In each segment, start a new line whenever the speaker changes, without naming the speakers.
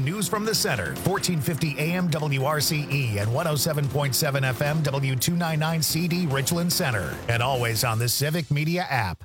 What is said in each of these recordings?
News from the Center, 1450 AM WRCE and 107.7 FM W299 CD Richland Center. And always on the Civic Media app.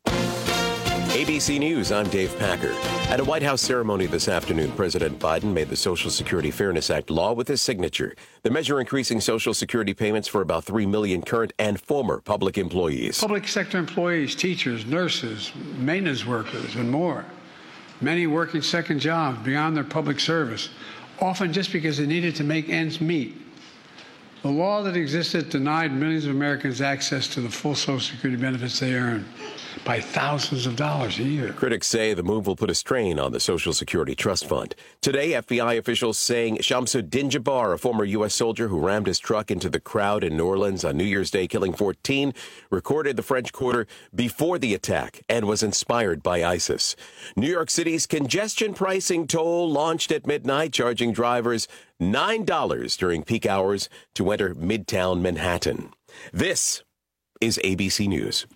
ABC News, I'm Dave Packer. At a White House ceremony this afternoon, President Biden made the Social Security Fairness Act law with his signature. The measure increasing Social Security payments for about 3 million current and former public employees.
Public sector employees, teachers, nurses, maintenance workers, and more. Many working second jobs beyond their public service, often just because they needed to make ends meet. The law that existed denied millions of Americans access to the full Social Security benefits they earn by thousands of dollars a year.
Critics say the move will put a strain on the Social Security Trust Fund. Today, FBI officials saying Shamsuddin Jabbar, a former U.S. soldier who rammed his truck into the crowd in New Orleans on New Year's Day, killing 14, recorded the French Quarter before the attack and was inspired by ISIS. New York City's congestion pricing toll launched at midnight, charging drivers $9 during peak hours to enter Midtown Manhattan. This is ABC News.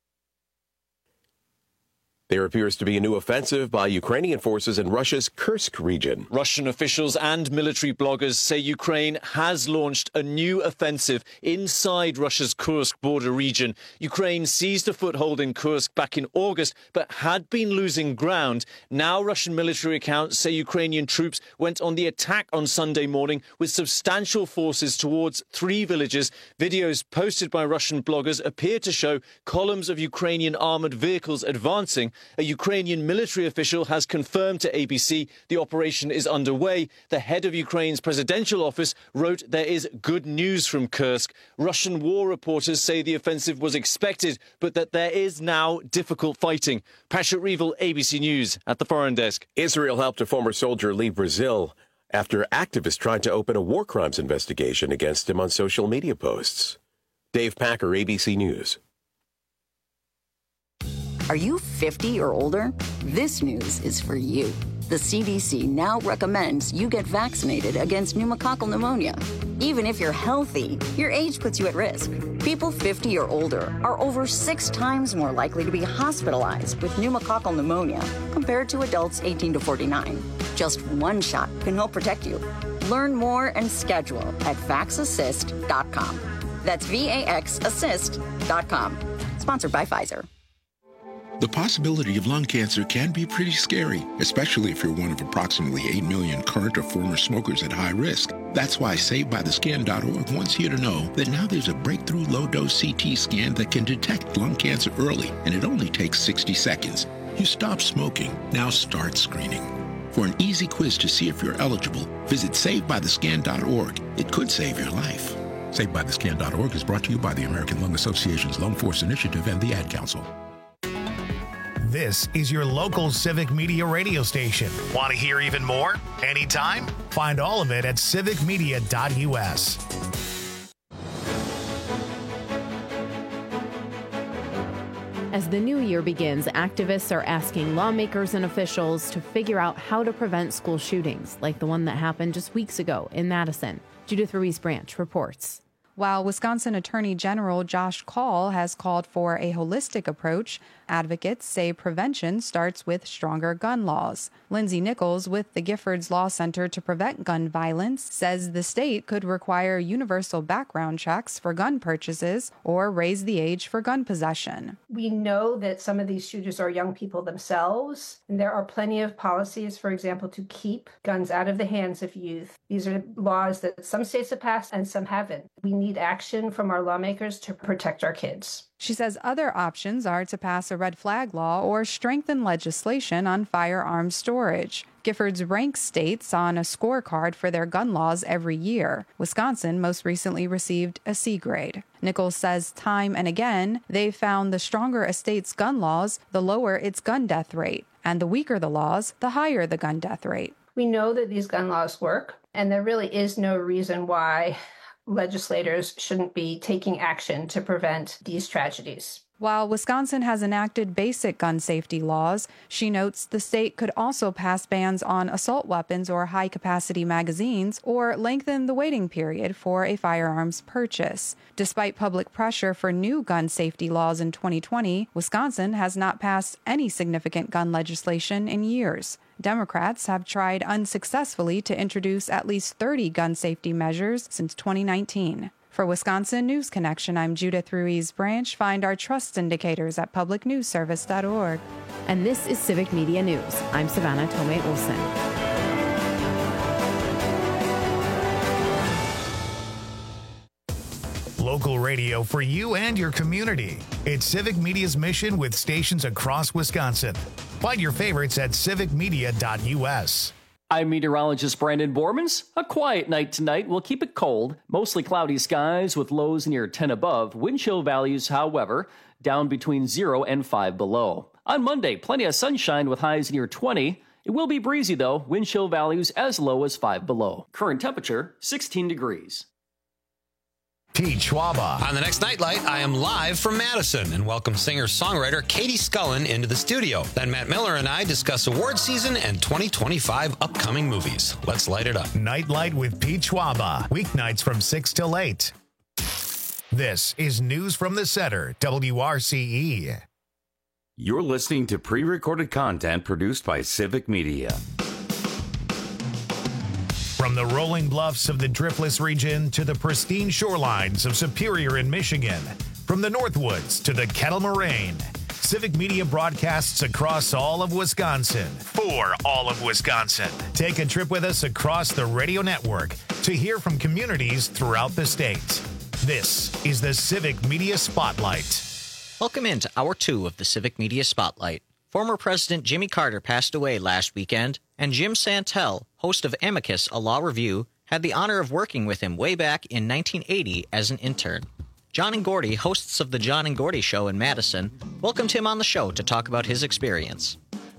There appears to be a new offensive by Ukrainian forces in Russia's Kursk region.
Russian officials and military bloggers say Ukraine has launched a new offensive inside Russia's Kursk border region. Ukraine seized a foothold in Kursk back in August, but had been losing ground. Now Russian military accounts say Ukrainian troops went on the attack on Sunday morning with substantial forces towards 3 villages. Videos posted by Russian bloggers appear to show columns of Ukrainian armored vehicles advancing. A Ukrainian military official has confirmed to ABC the operation is underway. The head of Ukraine's presidential office wrote there is good news from Kursk. Russian war reporters say the offensive was expected, but that there is now difficult fighting. Patrick Reevell, ABC News, at the Foreign Desk.
Israel helped a former soldier leave Brazil after activists tried to open a war crimes investigation against him on social media posts. Dave Packer, ABC News.
Are you 50 or older? This news is for you. The CDC now recommends you get vaccinated against pneumococcal pneumonia. Even if you're healthy, your age puts you at risk. People 50 or older are over 6 times more likely to be hospitalized with pneumococcal pneumonia compared to adults 18 to 49. Just one shot can help protect you. Learn more and schedule at vaxassist.com. That's VAXassist.com. Sponsored by Pfizer.
The possibility of lung cancer can be pretty scary, especially if you're one of approximately 8 million current or former smokers at high risk. That's why SaveByTheScan.org wants you to know that now there's a breakthrough low-dose CT scan that can detect lung cancer early, and it only takes 60 seconds. You stop smoking, now start screening. For an easy quiz to see if you're eligible, visit SaveByTheScan.org. It could save your life. SaveByTheScan.org is brought to you by the American Lung Association's Lung Force Initiative and the Ad Council.
This is your local Civic Media radio station. Want to hear even more? Anytime? Find all of it at civicmedia.us.
As the new year begins, activists are asking lawmakers and officials to figure out how to prevent school shootings, like the one that happened just weeks ago in Madison. Judith Ruiz Branch reports.
While Wisconsin Attorney General Josh Kaul has called for a holistic approach, advocates say prevention starts with stronger gun laws. Lindsay Nichols with the Giffords Law Center to Prevent Gun Violence says the state could require universal background checks for gun purchases or raise the age for gun possession.
We know that some of these shooters are young people themselves, and there are plenty of policies, for example, to keep guns out of the hands of youth. These are laws that some states have passed and some haven't. We need action from our lawmakers to protect our kids.
She says other options are to pass a red flag law or strengthen legislation on firearms storage. Giffords ranks states on a scorecard for their gun laws every year. Wisconsin most recently received a C grade. Nichols says time and again, they've found the stronger a state's gun laws, the lower its gun death rate. And the weaker the laws, the higher the gun death rate.
We know that these gun laws work, and there really is no reason why legislators shouldn't be taking action to prevent these tragedies.
While Wisconsin has enacted basic gun safety laws, she notes the state could also pass bans on assault weapons or high-capacity magazines or lengthen the waiting period for a firearms purchase. Despite public pressure for new gun safety laws in 2020, Wisconsin has not passed any significant gun legislation in years. Democrats have tried unsuccessfully to introduce at least 30 gun safety measures since 2019. For Wisconsin News Connection, I'm Judith Ruiz Branch. Find our trust indicators at publicnewsservice.org.
And this is Civic Media News. I'm Savannah Tomei Olson.
Local radio for you and your community. It's Civic Media's mission with stations across Wisconsin. Find your favorites at civicmedia.us.
I'm meteorologist Brandon Bormans. A quiet night tonight. We'll keep it cold. Mostly cloudy skies with lows near 10 above. Wind chill values, however, down between 0 and 5 below. On Monday, plenty of sunshine with highs near 20. It will be breezy, though. Wind chill values as low as 5 below. Current temperature, 16 degrees.
Pete Schwaba.
On the next Nightlight, I am live from Madison and welcome singer-songwriter Katie Scullen into the studio. Then Matt Miller and I discuss award season and 2025 upcoming movies. Let's light it up.
Nightlight with Pete Schwaba. Weeknights from 6 till 8. This is News from the Center, WRCE.
You're listening to pre-recorded content produced by Civic Media.
From the rolling bluffs of the Driftless region to the pristine shorelines of Superior in Michigan, from the Northwoods to the Kettle Moraine, Civic Media broadcasts across all of Wisconsin for all of Wisconsin. Take a trip with us across the radio network to hear from communities throughout the state. This is the Civic Media Spotlight.
Welcome into Hour 2 of the Civic Media Spotlight. Former President Jimmy Carter passed away last weekend, and Jim Santel, host of Amicus, a law review, had the honor of working with him way back in 1980 as an intern. John and Gordy, hosts of The John and Gordy Show in Madison, welcomed him on the show to talk about his experience.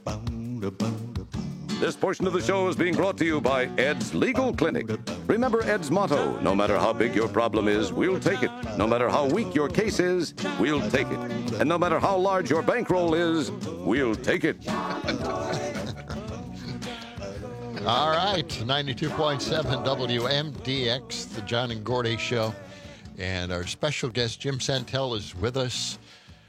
This portion of the show is being brought to you by Ed's Legal Clinic. Remember Ed's motto, no matter how big your problem is, we'll take it. No matter how weak your case is, we'll take it. And no matter how large your bankroll is, we'll take it.
All right, 92.7 WMDX, the John and Gordy Show. And our special guest, Jim Santel, is with us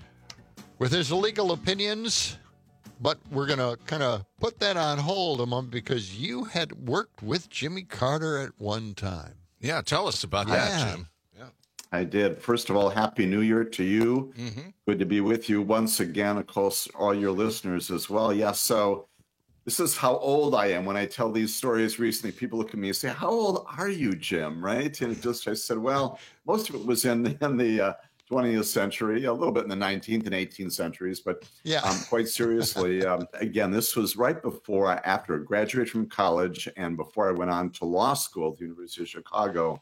with his legal opinions. But we're going to kind of put that on hold a moment because you had worked with Jimmy Carter at one time.
Yeah, tell us about that, Jim.
Yeah, I did. First of all, Happy New Year to you. Mm-hmm. Good to be with you once again. Of course, all your listeners as well. Yes, so this is how old I am. When I tell these stories recently, people look at me and say, how old are you, Jim? Right? And I said, well, most of it was in the 20th century, a little bit in the 19th and 18th centuries, but quite seriously, again, this was right after I graduated from college and before I went on to law school at the University of Chicago.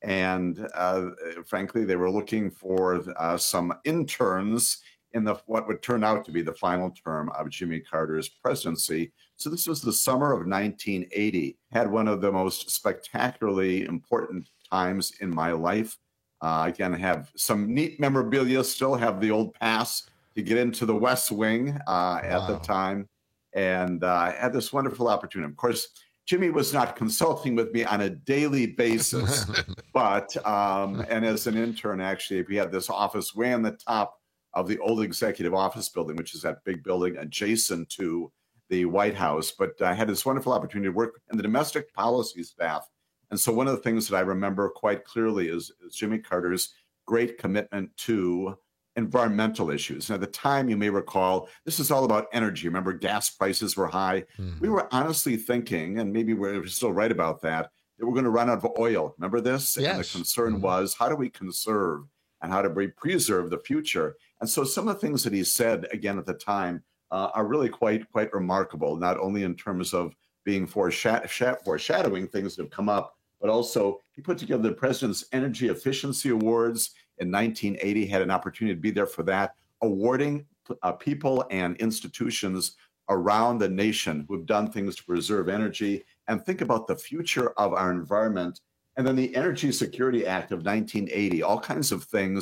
And frankly, they were looking for some interns in what would turn out to be the final term of Jimmy Carter's presidency. So this was the summer of 1980, had one of the most spectacularly important times in my life. Again, I have some neat memorabilia, still have the old pass to get into the West Wing at the time. And I had this wonderful opportunity. Of course, Jimmy was not consulting with me on a daily basis, but, and as an intern, actually, we had this office way on the top of the old executive office building, which is that big building adjacent to the White House. But I had this wonderful opportunity to work in the domestic policy staff. And so one of the things that I remember quite clearly is Jimmy Carter's great commitment to environmental issues. And at the time, you may recall, this is all about energy. Remember, gas prices were high. Mm-hmm. We were honestly thinking, and maybe we're still right about that we're going to run out of oil. Remember this? Yes. And the concern was, how do we conserve and how do we preserve the future? And so some of the things that he said, again, at the time, are really quite remarkable, not only in terms of being foreshadowing things that have come up, but also he put together the President's Energy Efficiency Awards in 1980, had an opportunity to be there for that, awarding people and institutions around the nation who have done things to preserve energy and think about the future of our environment. And then the Energy Security Act of 1980, all kinds of things.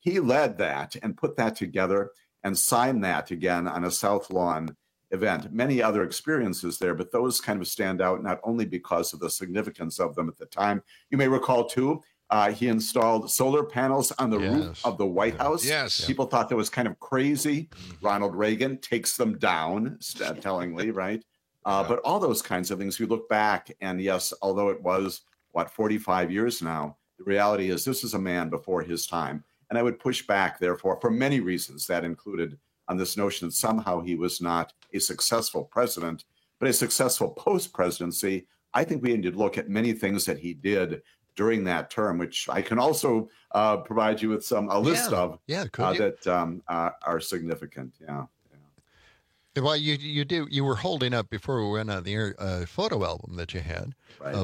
he led that and put that together and signed that again on a South Lawn event. Many other experiences there, but those kind of stand out not only because of the significance of them at the time. You may recall, too, he installed solar panels on the roof of the White House.
Yes.
People thought that was kind of crazy. Ronald Reagan takes them down, tellingly, right? But all those kinds of things, we look back, and yes, although it was, 45 years now, the reality is this is a man before his time. And I would push back, therefore, for many reasons. That included on this notion that somehow he was not a successful president, but a successful post-presidency. I think we need to look at many things that he did during that term, which I can also provide you with a list of that are significant. Yeah.
Well, you were holding up before we went on the air a photo album that you had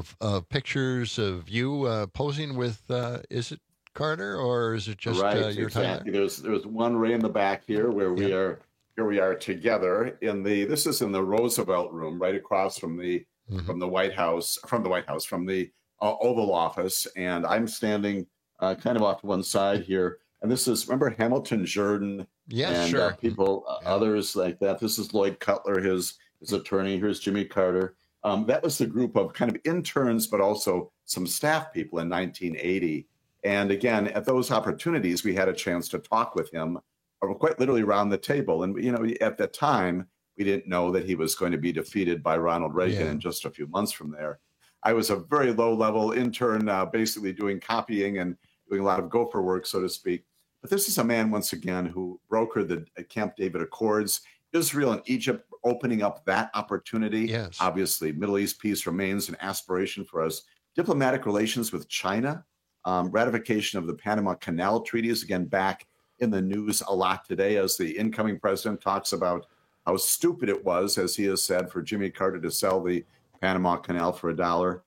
of pictures of you posing with, is it Carter or is it just your time?
There's one right in the back here where we are together this is in the Roosevelt Room, right across from the White House, from the Oval Office, and I'm standing kind of off to one side here. And this is, remember Hamilton Jordan?
Yes,
and people, others like that. This is Lloyd Cutler, his attorney. Here's Jimmy Carter. That was the group of kind of interns, but also some staff people in 1980. And again, at those opportunities, we had a chance to talk with him quite literally around the table. And, at that time, we didn't know that he was going to be defeated by Ronald Reagan in just a few months from there. I was a very low-level intern, basically doing copying and doing a lot of gopher work, so to speak. But this is a man, once again, who brokered the Camp David Accords, Israel and Egypt opening up that opportunity.
Yes.
Obviously, Middle East peace remains an aspiration for us. Diplomatic relations with China, ratification of the Panama Canal treaties, again, back in the news a lot today as the incoming president talks about how stupid it was, as he has said, for Jimmy Carter to sell the Panama Canal for $1.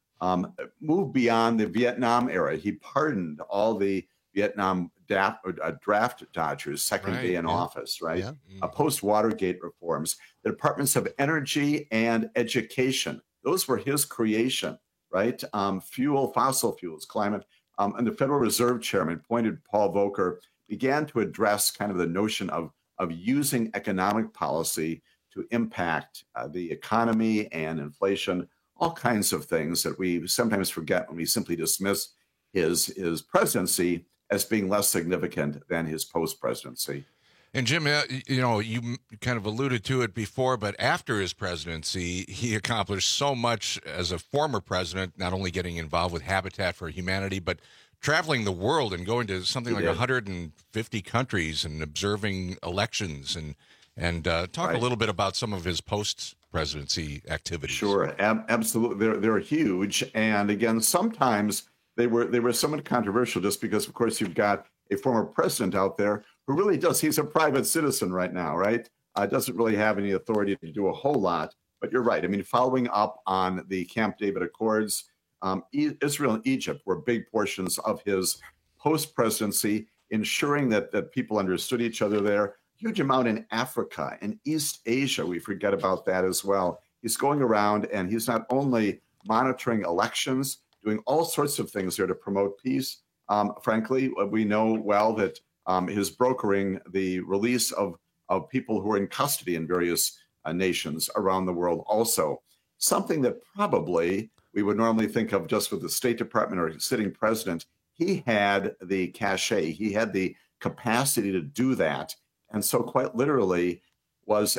Moved beyond the Vietnam era. He pardoned all the Vietnam draft dodgers second day in office, right?
Yeah.
Post-Watergate reforms, the Departments of Energy and Education. Those were his creation, right? Fossil fuels, climate. And the Federal Reserve Chairman, appointed Paul Volcker, began to address kind of the notion of using economic policy to impact the economy and inflation, all kinds of things that we sometimes forget when we simply dismiss his presidency as being less significant than his post-presidency.
And Jim, you kind of alluded to it before, but after his presidency, he accomplished so much as a former president, not only getting involved with Habitat for Humanity, but traveling the world and going to something like 150 countries and observing elections and talk a little bit about some of his post-presidency activities.
Sure, absolutely. They're huge. And again, sometimes they were somewhat controversial just because, of course, you've got a former president out there who really he's a private citizen right now, right? Doesn't really have any authority to do a whole lot. But you're right. I mean, following up on the Camp David Accords, Israel and Egypt were big portions of his post-presidency, ensuring that people understood each other there. Huge amount in Africa and East Asia. We forget about that as well. He's going around and he's not only monitoring elections, doing all sorts of things there to promote peace. Frankly, we know well that his brokering the release of people who are in custody in various nations around the world also. Something that probably we would normally think of just with the State Department or sitting president. He had the cachet. He had the capacity to do that. And so quite literally was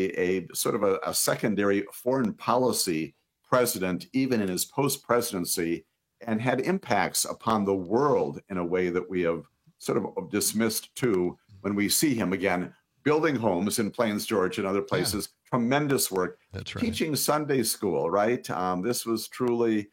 a sort of a secondary foreign policy president, even in his post-presidency, and had impacts upon the world in a way that we have sort of dismissed too when we see him again building homes in Plains, Georgia and other places. Tremendous work.
That's right.
Teaching Sunday school, right? This was truly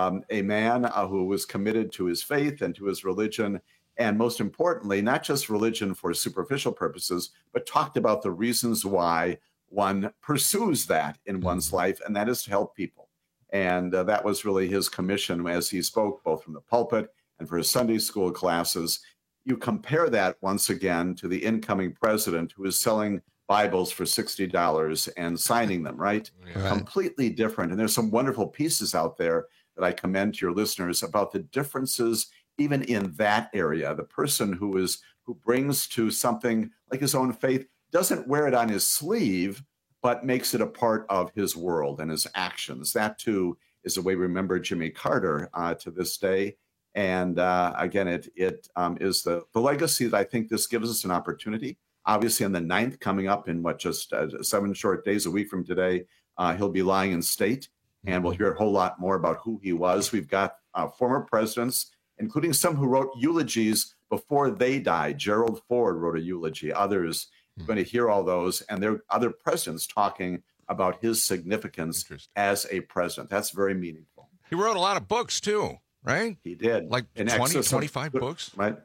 a man who was committed to his faith and to his religion. And most importantly, not just religion for superficial purposes, but talked about the reasons why one pursues that in one's life, and that is to help people. And that was really his commission as he spoke, both from the pulpit and for his Sunday school classes. You compare that once again to the incoming president who is selling Bibles for $60 and signing them, right? Completely different. And there's some wonderful pieces out there that I commend to your listeners about the differences even in that area. The person who who brings to something like his own faith, doesn't wear it on his sleeve, but makes it a part of his world and his actions. That, too, is the way we remember Jimmy Carter to this day. And again, it is the legacy that I think this gives us an opportunity. Obviously, on the 9th, coming up in just 7 short days, a week from today, he'll be lying in state, and we'll hear a whole lot more about who he was. We've got former presidents, including some who wrote eulogies before they died. Gerald Ford wrote a eulogy. Others are going to hear all those, and there are other presidents talking about his significance as a president. That's very meaningful.
He wrote a lot of books, too, right?
He did.
Like
in
20, 25 books?
Right.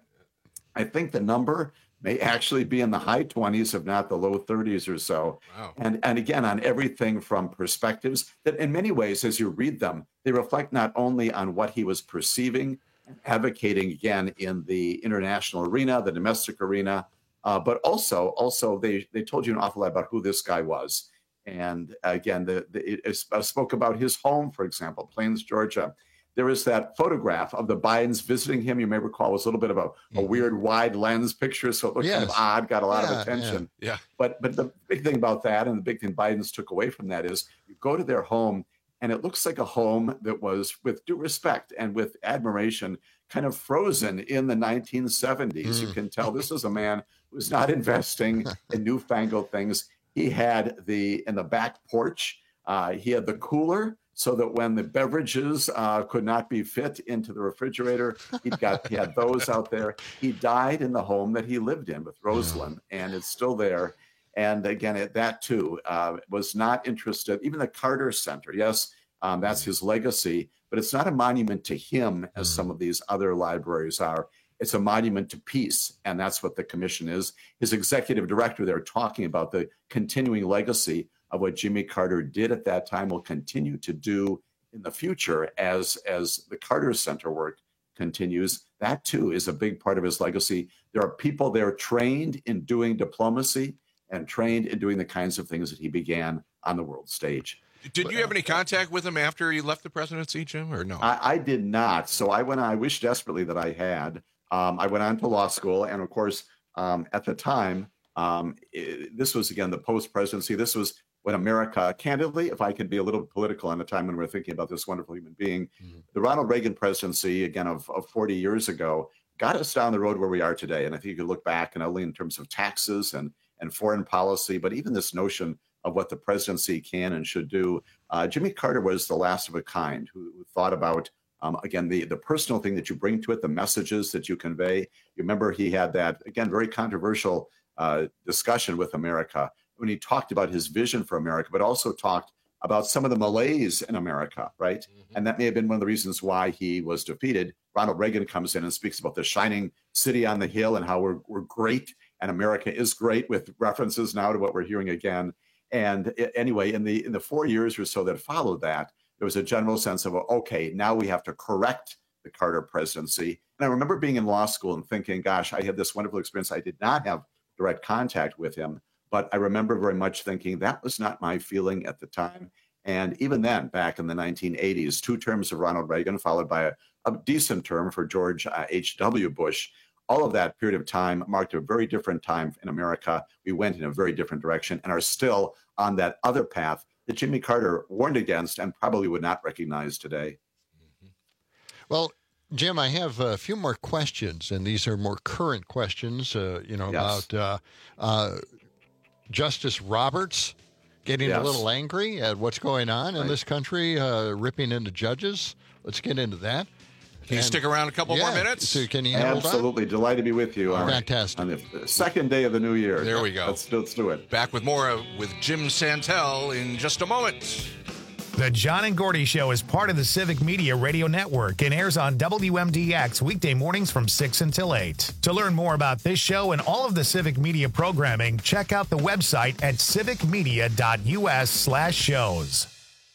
I think the number may actually be in the high 20s, if not the low 30s or so.
Wow.
And again, on everything from perspectives that in many ways, as you read them, they reflect not only on what he was perceiving, advocating again in the international arena, the domestic arena, but also they told you an awful lot about who this guy was. And again, it spoke about his home, for example, Plains, Georgia. There is that photograph of the Bidens visiting him. You may recall it was a little bit of a weird wide lens picture, so it looked kind of odd, got a lot of attention.
Yeah.
But the big thing about that, and the big thing Biden's took away from that, is you go to their home, and it looks like a home that was, with due respect and with admiration, kind of frozen in the 1970s. You can tell this is a man who's not investing in newfangled things. He had in the back porch, he had the cooler, so that when the beverages could not be fit into the refrigerator, he had those out there. He died in the home that he lived in with Rosalind, and it's still there. And again, that too was not interested. Even the Carter Center, yes, that's his legacy, but it's not a monument to him as some of these other libraries are. It's a monument to peace, and that's what the commission is. His executive director there talking about the continuing legacy of what Jimmy Carter did at that time, will continue to do in the future as the Carter Center work continues. That, too, is a big part of his legacy. There are people there trained in doing diplomacy and trained in doing the kinds of things that he began on the world stage.
Did you have any contact with him after he left the presidency, Jim, or no?
I did not. So I wish desperately that I had. I went on to law school, and of course, at the time, this was, again, the post-presidency. This was when America, candidly, if I could be a little political on the time when we're thinking about this wonderful human being, the Ronald Reagan presidency, again, of 40 years ago, got us down the road where we are today. And I think you could look back, not only in terms of taxes and foreign policy, but even this notion of what the presidency can and should do. Jimmy Carter was the last of a kind who thought about, again, the personal thing that you bring to it, the messages that you convey. You remember he had that, again, very controversial discussion with America when he talked about his vision for America, but also talked about some of the malaise in America, right? And that may have been one of the reasons why he was defeated. Ronald Reagan comes in and speaks about the shining city on the hill and how we're great, and America is great, with references now to what we're hearing again. And anyway, in the 4 years or so that followed that, there was a general sense of, okay, now we have to correct the Carter presidency. And I remember being in law school and thinking, gosh, I had this wonderful experience. I did not have direct contact with him, but I remember very much thinking that was not my feeling at the time. And even then, back in the 1980s, 2 terms of Ronald Reagan, followed by a decent term for George H.W. Bush, all of that period of time marked a very different time in America. We went in a very different direction and are still on that other path that Jimmy Carter warned against and probably would not recognize today.
Well, Jim, I have a few more questions, and these are more current questions, about Justice Roberts getting a little angry at what's going on in this country, ripping into judges. Let's get into that.
Can you stick around a couple more minutes?
So can you hold on?
Absolutely. Delighted to be with you.
Fantastic.
On the second day of the new year.
There we go.
Let's do it.
Back with more with Jim Santel in just a moment.
The John and Gordy Show is part of the Civic Media Radio Network and airs on WMDX weekday mornings from 6 until 8. To learn more about this show and all of the Civic Media programming, check out the website at civicmedia.us/shows.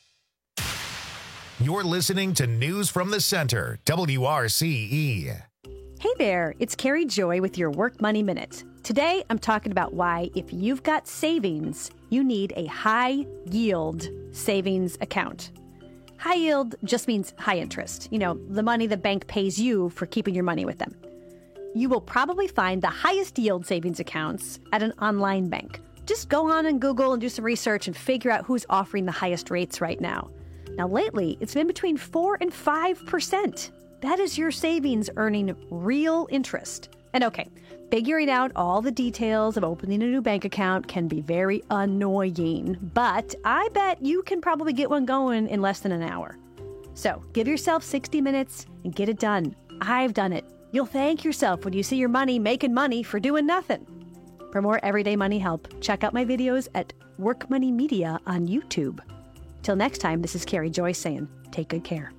You're listening to News from the Center, WRCE.
Hey there, it's Carrie Joy with your Work Money Minute. Today, I'm talking about why, if you've got savings, you need a high-yield savings account. High yield just means high interest. You know, the money the bank pays you for keeping your money with them. you will probably find the highest yield savings accounts at an online bank. Just go on and Google and do some research and figure out who's offering the highest rates right now. Now, lately, it's been between 4 and 5%. That is your savings earning real interest. And okay, figuring out all the details of opening a new bank account can be very annoying, but I bet you can probably get one going in less than an hour. So give yourself 60 minutes and get it done. I've done it. You'll thank yourself when you see your money making money for doing nothing. For more everyday money help, check out my videos at Work Money Media on YouTube. Till next time, this is Carrie Joyce saying, take good care.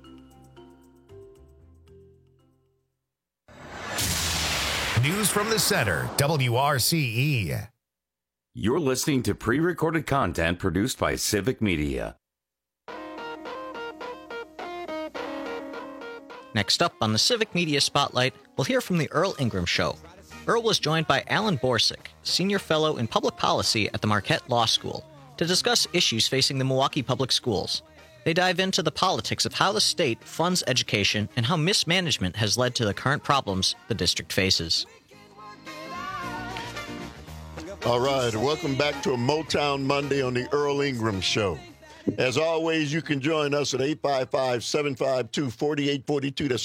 News from the Center, WRCE.
You're listening to pre-recorded content produced by Civic Media.
Next up on the Civic Media Spotlight, we'll hear from the Earl Ingram Show. Earl was joined by Alan Borsig, Senior Fellow in Public Policy at the Marquette Law School, to discuss issues facing the Milwaukee Public Schools. They dive into the politics of how the state funds education and how mismanagement has led to the current problems the district faces.
All right, welcome back to a Motown Monday on the Earl Ingram Show. As always, you can join us at 855-752-4842. That's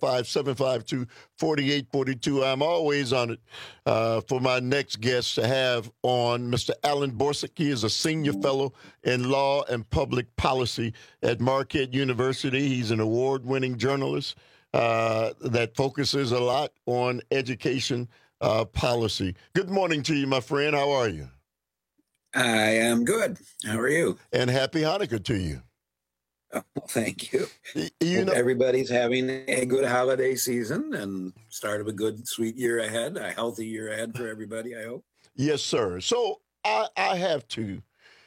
855-752-4842. I'm always on it for my next guest to have on Mr. Alan Borsig. He is a senior fellow in law and public policy at Marquette University. He's an award-winning journalist that focuses a lot on education policy. Good morning to you, my friend. How are you?
I am good. How are you?
And happy Hanukkah to you.
Oh, well, thank you.
You know,
everybody's having a good holiday season and start of a good, sweet year ahead, a healthy year ahead for everybody, I hope.
Yes, sir. So I have to,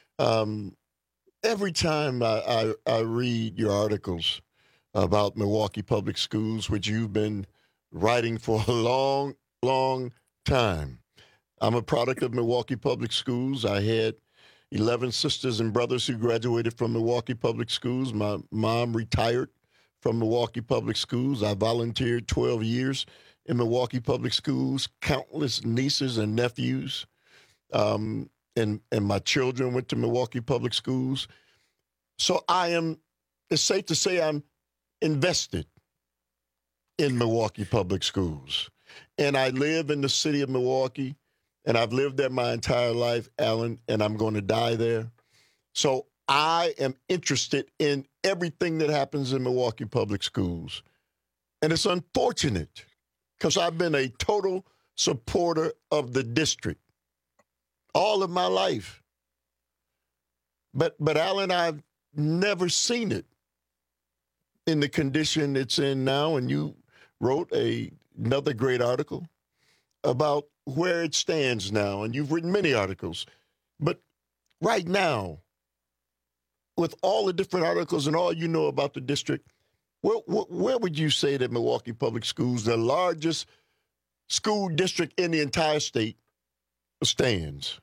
every time I read your articles about Milwaukee Public Schools, which you've been writing for a long, long time. I'm a product of Milwaukee Public Schools. I had 11 sisters and brothers who graduated from Milwaukee Public Schools. My mom retired from Milwaukee Public Schools. I volunteered 12 years in Milwaukee Public Schools, countless nieces and nephews, and my children went to Milwaukee Public Schools. So it's safe to say I'm invested in Milwaukee Public Schools. And I live in the city of Milwaukee. And I've lived there my entire life, Alan, and I'm going to die there. So I am interested in everything that happens in Milwaukee Public Schools. And it's unfortunate because I've been a total supporter of the district all of my life. But Alan, I've never seen it in the condition it's in now. And you wrote another great article about where it stands now, and you've written many articles. But right now, with all the different articles and all you know about the district, where would you say that Milwaukee Public Schools, the largest school district in the entire state, stands?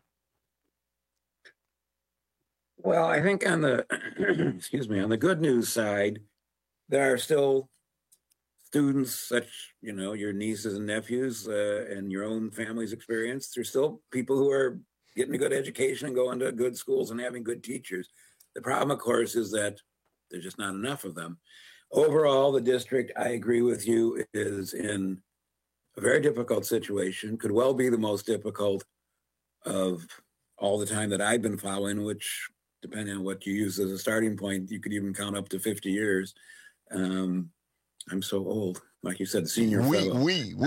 Well, I think on the on the good news side, there are still students such, your nieces and nephews and your own family's experience. There's still people who are getting a good education and going to good schools and having good teachers. The problem, of course, is that there's just not enough of them. Overall, the district, I agree with you, is in a very difficult situation, could well be the most difficult of all the time that I've been following, which, depending on what you use as a starting point, you could even count up to 50 years. I'm so old, like you said, senior fellow.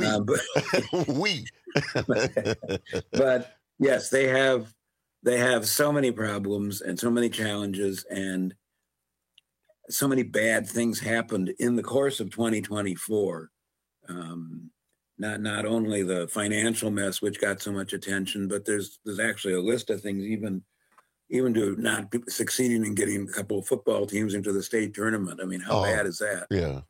But yes, they have so many problems and so many challenges, and so many bad things happened in the course of 2024. Not only the financial mess, which got so much attention, but there's actually a list of things, even to not succeeding in getting a couple of football teams into the state tournament. I mean, how bad is that?
Yeah.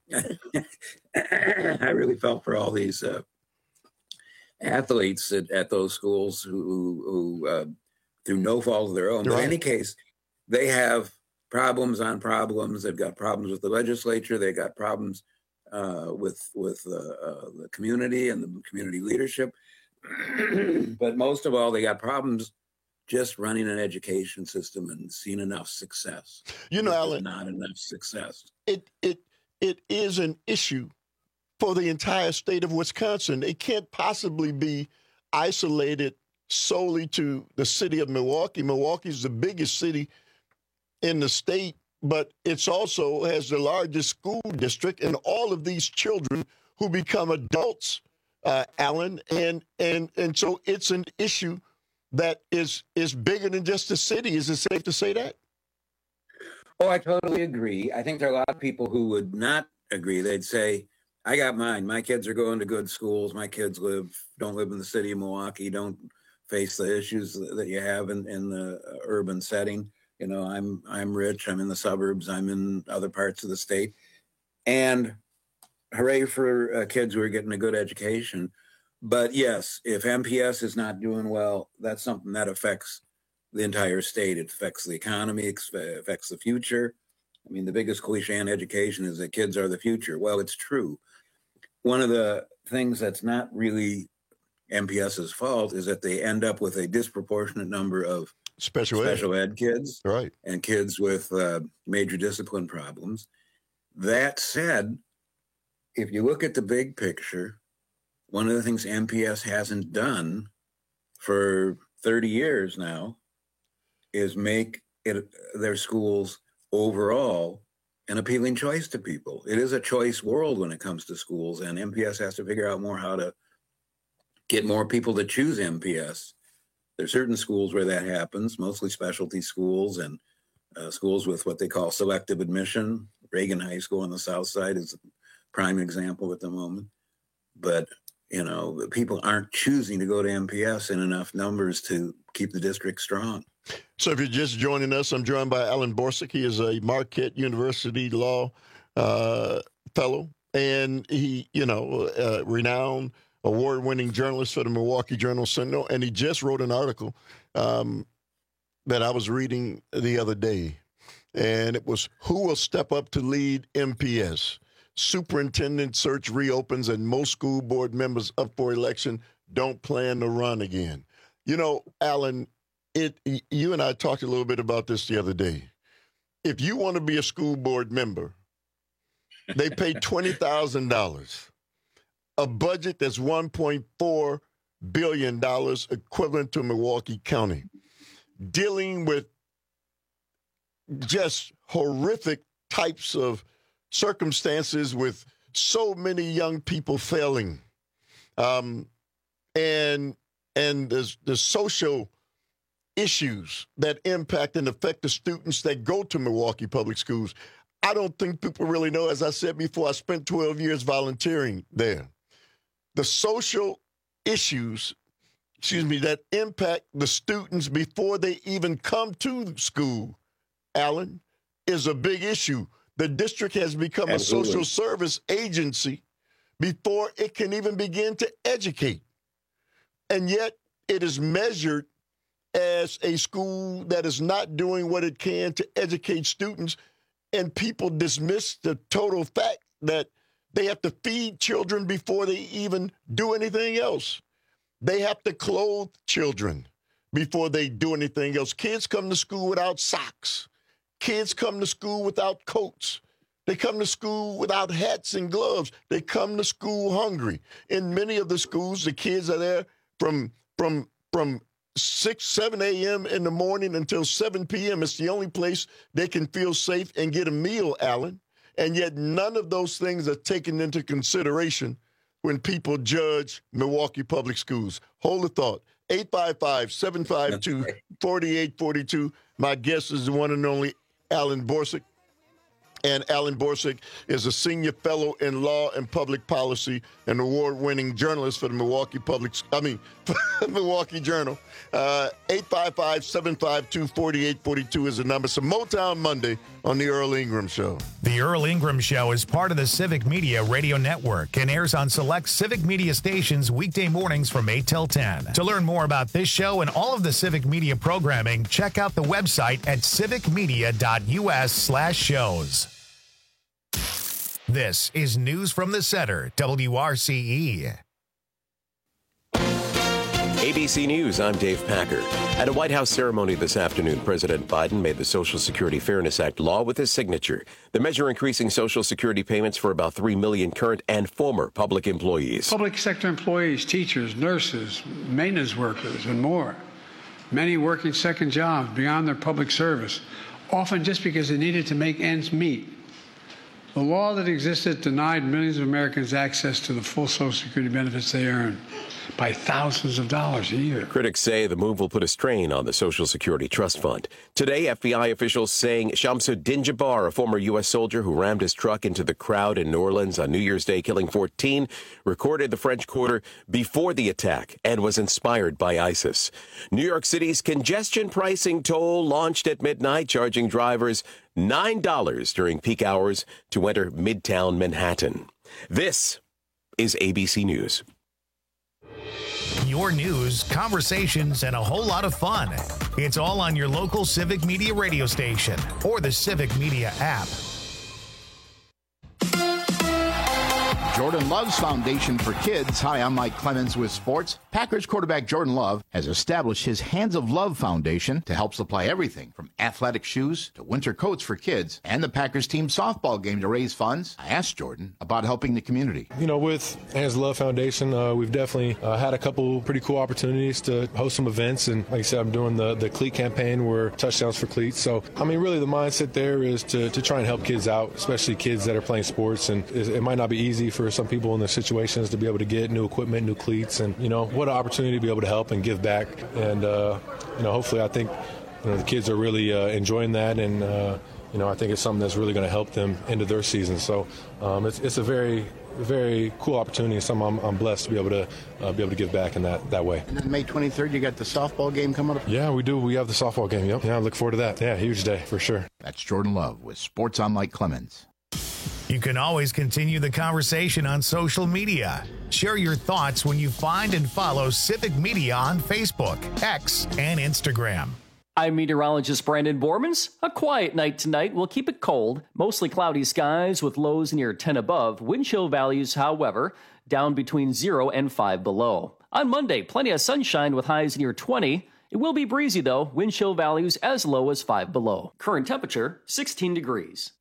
I really felt for all these athletes at those schools who through no fault of their own. But in any case, they have problems on problems. They've got problems with the legislature. They've got problems with the community and the community leadership. But most of all, they got problems just running an education system and seeing enough success.
Alan,
not enough success.
It is an issue for the entire state of Wisconsin. It can't possibly be isolated solely to the city of Milwaukee. Milwaukee is the biggest city in the state, but it's also has the largest school district, and all of these children who become adults, Alan, and so it's an issue that is bigger than just the city. Is it safe to say that?
Oh, I totally agree. I think there are a lot of people who would not agree. They'd say, I got mine. My kids are going to good schools. My kids don't live in the city of Milwaukee, don't face the issues that you have in the urban setting. I'm rich. I'm in the suburbs. I'm in other parts of the state. And hooray for kids who are getting a good education. But yes, if MPS is not doing well, that's something that affects the entire state. It affects the economy, it affects the future. I mean, the biggest cliche in education is that kids are the future. Well, it's true. One of the things that's not really MPS's fault is that they end up with a disproportionate number of special ed kids,
right,
and kids with major discipline problems. That said, if you look at the big picture, one of the things MPS hasn't done for 30 years now is make their schools overall an appealing choice to people. It is a choice world when it comes to schools, and MPS has to figure out more how to get more people to choose MPS. There's certain schools where that happens, mostly specialty schools and schools with what they call selective admission. Reagan High School on the South Side is a prime example at the moment. But, people aren't choosing to go to MPS in enough numbers to keep the district strong.
So if you're just joining us, I'm joined by Alan Borsig. He is a Marquette University law fellow, and he, renowned award-winning journalist for the Milwaukee Journal-Sentinel, and he just wrote an article that I was reading the other day, and it was, "Who will step up to lead MPS? Superintendent search reopens, and most school board members up for election don't plan to run again." Alan, you and I talked a little bit about this the other day. If you want to be a school board member, they pay $20,000. A budget that's $1.4 billion, equivalent to Milwaukee County, dealing with just horrific types of circumstances with so many young people failing, and the social issues that impact and affect the students that go to Milwaukee Public Schools. I don't think people really know. As I said before, I spent 12 years volunteering there. The social issues, that impact the students before they even come to school, Alan, is a big issue. The district has become Absolutely. A social service agency before it can even begin to educate. And yet it is measured as a school that is not doing what it can to educate students, and people dismiss the total fact that they have to feed children before they even do anything else. They have to clothe children before they do anything else. Kids come to school without socks. Kids come to school without coats. They come to school without hats and gloves. They come to school hungry. In many of the schools, the kids are there from 6, 7 a.m. in the morning until 7 p.m. It's the only place they can feel safe and get a meal, Alan. And yet none of those things are taken into consideration when people judge Milwaukee Public Schools. Hold the thought. 855-752-4842. My guest is the one and only Alan Borsig. And Alan Borsig is a senior fellow in law and public policy and award-winning journalist for the Milwaukee Journal. 855-752-4842 is the number. So Motown Monday on the Earl Ingram Show.
The Earl Ingram Show is part of the Civic Media Radio Network and airs on select Civic Media stations weekday mornings from 8 till 10. To learn more about this show and all of the Civic Media programming, check out the website at civicmedia.us/shows. This is News from the Center, WRCE.
ABC News, I'm Dave Packer. At a White House ceremony this afternoon, President Biden made the Social Security Fairness Act law with his signature. The measure increasing Social Security payments for about 3 million current and former public employees.
Public sector employees, teachers, nurses, maintenance workers, and more. Many working second jobs beyond their public service, often just because they needed to make ends meet. The law that existed denied millions of Americans access to the full Social Security benefits they earn by thousands of dollars a year.
Critics say the move will put a strain on the Social Security Trust Fund. Today, FBI officials saying Shamsuddin Jabbar, a former U.S. soldier who rammed his truck into the crowd in New Orleans on New Year's Day, killing 14, recorded the French Quarter before the attack and was inspired by ISIS. New York City's congestion pricing toll launched at midnight, charging drivers $9 during peak hours to enter Midtown Manhattan. This is ABC News.
Your news, conversations, and a whole lot of fun. It's all on your local Civic Media radio station or the Civic Media app.
Jordan Love's Foundation for Kids. Hi, I'm Mike Clemens with sports. Packers quarterback Jordan Love has established his Hands of Love Foundation to help supply everything from athletic shoes to winter coats for kids and the Packers team softball game to raise funds. I asked Jordan about helping the community.
You know, with Hands of Love Foundation, we've definitely had a couple pretty cool opportunities to host some events. And like I said, I'm doing the cleat campaign where touchdowns for cleats. So, I mean, really the mindset there is to try and help kids out, especially kids that are playing sports. And it might not be easy for some people in their situations to be able to get new equipment, new cleats, and, you know, what an opportunity to be able to help and give back. And, you know, hopefully I think, you know, the kids are really enjoying that, and, you know, I think it's something that's really going to help them into their season. So it's a very, very cool opportunity, and something I'm blessed to be able to give back in that way.
And then May 23rd, you got the softball game coming up?
Yeah, we do. We have the softball game, yep. Yeah, I look forward to that. Yeah, huge day for sure.
That's Jordan Love with Sports on Mike Clemens.
You can always continue the conversation on social media. Share your thoughts when you find and follow Civic Media on Facebook, X, and Instagram.
I'm meteorologist Brandon Bormans. A quiet night tonight. We'll keep it cold. Mostly cloudy skies with lows near 10 above. Wind chill values, however, down between 0 and 5 below. On Monday, plenty of sunshine with highs near 20. It will be breezy, though. Wind chill values as low as 5 below. Current temperature, 16 degrees.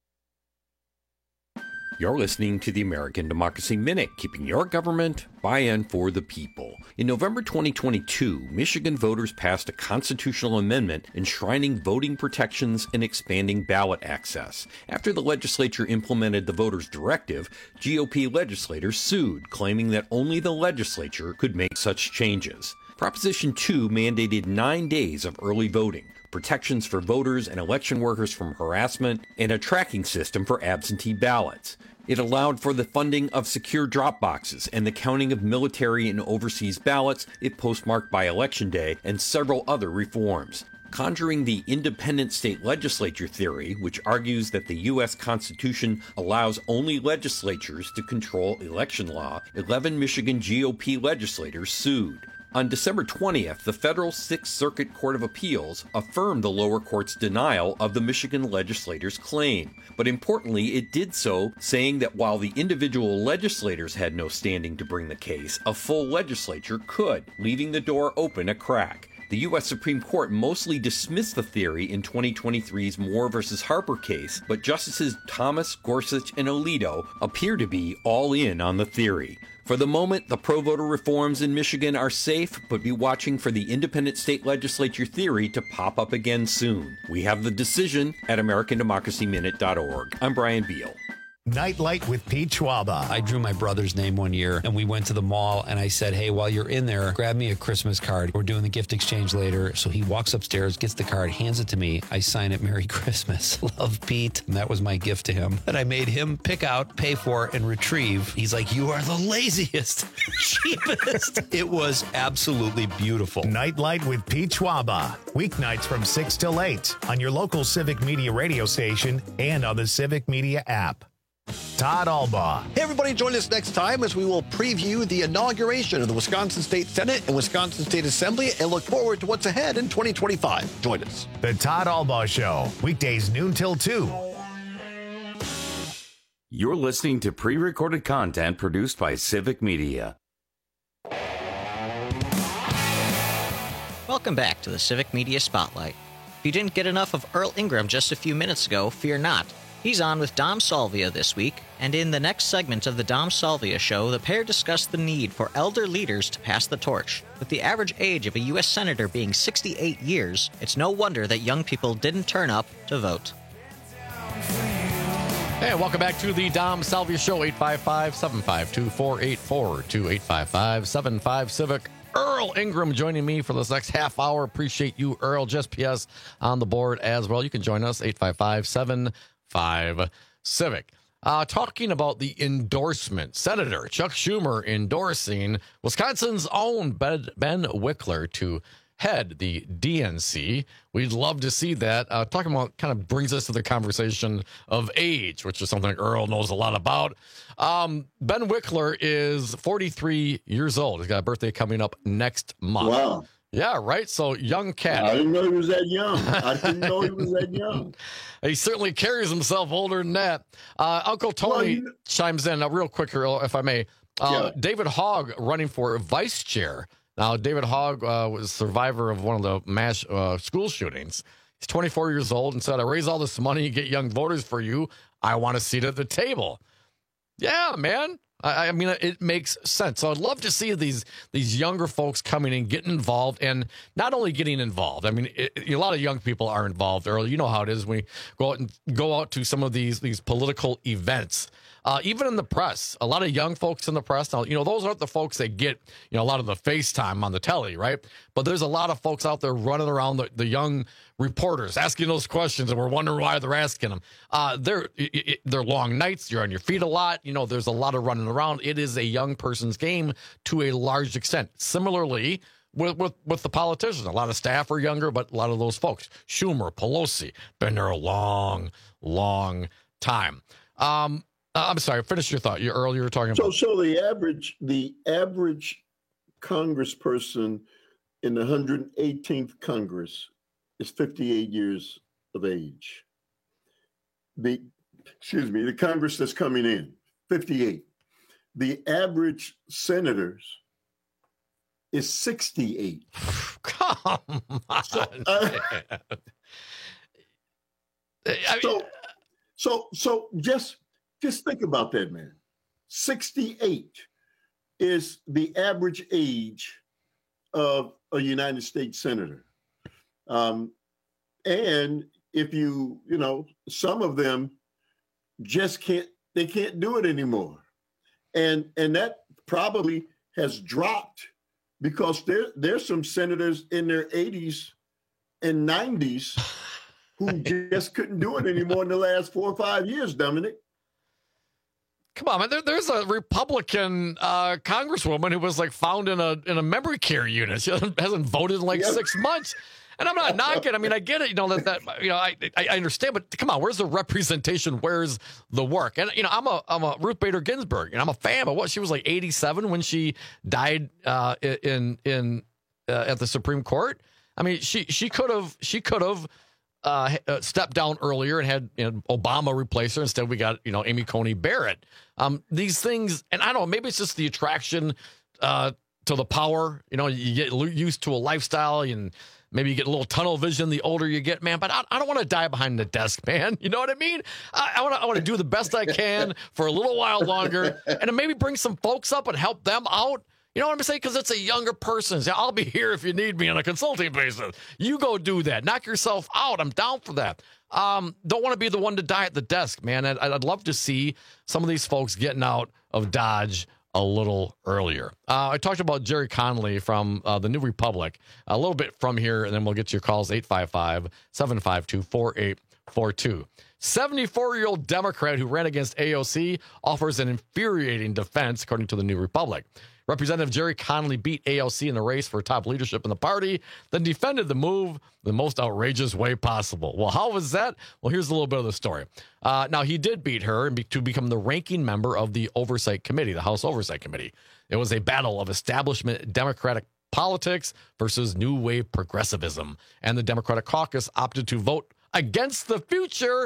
You're listening to the American Democracy Minute, keeping your government by and for the people. In November 2022, Michigan voters passed a constitutional amendment enshrining voting protections and expanding ballot access. After the legislature implemented the voters' directive, GOP legislators sued, claiming that only the legislature could make such changes. Proposition 2 mandated 9 days of early voting, protections for voters and election workers from harassment, and a tracking system for absentee ballots. It allowed for the funding of secure drop boxes and the counting of military and overseas ballots if postmarked by Election Day, and several other reforms. Conjuring the independent state legislature theory, which argues that the U.S. Constitution allows only legislatures to control election law, 11 Michigan GOP legislators sued. On December 20th, the federal Sixth Circuit Court of Appeals affirmed the lower court's denial of the Michigan legislators' claim. But importantly, it did so saying that while the individual legislators had no standing to bring the case, a full legislature could, leaving the door open a crack. The U.S. Supreme Court mostly dismissed the theory in 2023's Moore v. Harper case, but Justices Thomas, Gorsuch, and Alito appear to be all in on the theory. For the moment, the pro-voter reforms in Michigan are safe, but be watching for the independent state legislature theory to pop up again soon. We have the decision at AmericanDemocracyMinute.org. I'm Brian Beal.
Nightlight with Pete Schwaba.
I drew my brother's name one year, and we went to the mall, and I said, hey, while you're in there, grab me a Christmas card. We're doing the gift exchange later. So he walks upstairs, gets the card, hands it to me. I sign it, Merry Christmas. Love, Pete. And that was my gift to him. And I made him pick out, pay for, and retrieve. He's like, you are the laziest, cheapest. It was absolutely beautiful.
Nightlight with Pete Schwaba. Weeknights from 6 till 8 on your local Civic Media radio station and on the Civic Media app. Todd Albaugh.
Hey, everybody, join us next time as we will preview the inauguration of the Wisconsin State Senate and Wisconsin State Assembly and look forward to what's ahead in 2025. Join us.
The Todd Albaugh Show, weekdays noon till 2.
You're listening to pre-recorded content produced by Civic Media.
Welcome back to the Civic Media Spotlight. If you didn't get enough of Earl Ingram just a few minutes ago, fear not. He's on with Dom Salvia this week, and in the next segment of the Dom Salvia Show, the pair discuss the need for elder leaders to pass the torch. With the average age of a U.S. Senator being 68 years, it's no wonder that young people didn't turn up to vote.
Hey, welcome back to the Dom Salvia Show, 855-752-4842, 855-75-CIVIC. Earl Ingram joining me for this next half hour. Appreciate you, Earl. Just PS on the board as well. You can join us, 855-75-CIVIC. Talking about the endorsement, Senator Chuck Schumer endorsing Wisconsin's own Ben Wickler to head the DNC. We'd love to see that. Talking about kind of brings us to the conversation of age, which is something Earl knows a lot about. Ben Wickler is 43 years old. He's got a birthday coming up next month.
Wow.
Yeah, right? So, young cat.
I didn't know he was that young. I didn't know he was that young.
He certainly carries himself older than that. Uncle Tony chimes in real quick, Earl, if I may. David Hogg running for vice chair. Now, David Hogg was a survivor of one of the mass school shootings. He's 24 years old and said, I raise all this money, get young voters for you. I want a seat at the table. Yeah, man. I mean, it makes sense. So I'd love to see these younger folks coming in, getting involved, and not only getting involved. I mean, a lot of young people are involved early. You know how it is when we go out to some of these political events. Even in the press, a lot of young folks in the press. Now, those aren't the folks that get, a lot of the FaceTime on the telly, right? But there's a lot of folks out there running around, the young reporters asking those questions, and we're wondering why they're asking them. They're long nights. You're on your feet a lot. There's a lot of running around. It is a young person's game to a large extent. Similarly, with the politicians, a lot of staff are younger, but a lot of those folks, Schumer, Pelosi, been there a long, long time. I'm sorry. Finish your thought. You earlier were talking about.
So the average congressperson in the 118th Congress is 58 years of age. The Congress that's coming in, 58. The average senators is 68.
Come on.
So just think about that, man. 68 is the average age of a United States senator. And if some of them just can't do it anymore. And that probably has dropped because there's some senators in their 80s and 90s who just couldn't do it anymore in the last 4 or 5 years, Dominic.
Come on, man. There's a Republican congresswoman who was found in a memory care unit. She hasn't voted in 6 months. And I'm not knocking. I mean, I get it. I understand. But come on, where's the representation? Where's the work? And I'm a Ruth Bader Ginsburg, and I'm a fan. But she was 87 when she died at the Supreme Court. I mean, she could have stepped down earlier and had Obama replace her. Instead, we got Amy Coney Barrett. These things, and I don't know, maybe it's just the attraction to the power. You get used to a lifestyle, and maybe you get a little tunnel vision the older you get, man. But I don't want to die behind the desk, man. You know what I mean? I want to do the best I can for a little while longer, and then maybe bring some folks up and help them out. You know what I'm saying? Because it's a younger person. I'll be here if you need me on a consulting basis. You go do that. Knock yourself out. I'm down for that. Don't want to be the one to die at the desk, man. I'd love to see some of these folks getting out of Dodge a little earlier. I talked about Jerry Connolly from the New Republic a little bit from here, and then we'll get to your calls, 855-752-4842. 74-year-old Democrat who ran against AOC offers an infuriating defense, according to the New Republic. Representative Jerry Connolly beat AOC in the race for top leadership in the party, then defended the move the most outrageous way possible. Well, how was that? Well, here's a little bit of the story. Now, he did beat her to become the ranking member of the Oversight Committee, the House Oversight Committee. It was a battle of establishment Democratic politics versus new wave progressivism, and the Democratic caucus opted to vote against the future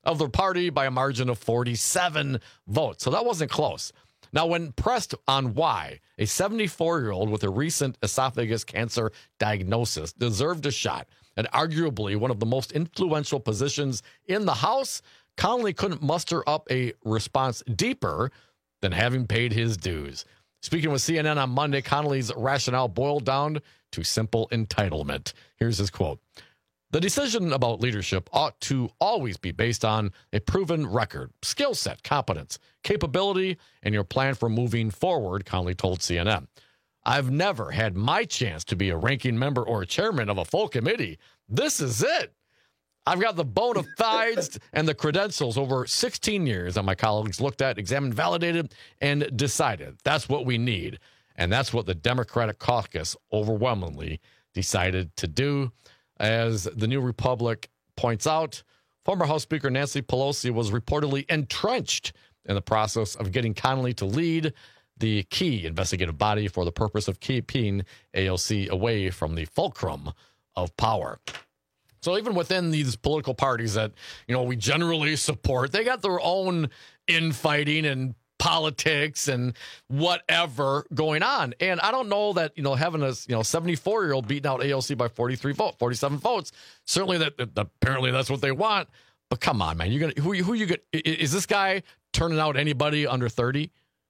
of the party by a margin of 47 votes. So that wasn't close. Now, when pressed on why a 74-year-old with a recent esophagus cancer diagnosis deserved a shot at arguably one of the most influential positions in the House, Connolly couldn't muster up a response deeper than having paid his dues. Speaking with CNN on Monday, Connolly's rationale boiled down to simple entitlement. Here's his quote. The decision about leadership ought to always be based on a proven record, skill set, competence, capability, and your plan for moving forward, Connolly told CNN. I've never had my chance to be a ranking member or a chairman of a full committee. This is it. I've got the bona fides and the credentials over 16 years that my colleagues looked at, examined, validated, and decided that's what we need. And that's what the Democratic caucus overwhelmingly decided to do. As the New Republic points out, former House Speaker Nancy Pelosi was reportedly entrenched in the process of getting Connolly to lead the key investigative body for the purpose of keeping AOC away from the fulcrum of power. So even within these political parties that, we generally support, they got their own infighting and politics and whatever going on. And I don't know that, having a 74-year-old beating out AOC by 47 votes, certainly that apparently that's what they want. But come on, man, who you get? Is this guy turning out anybody under 30?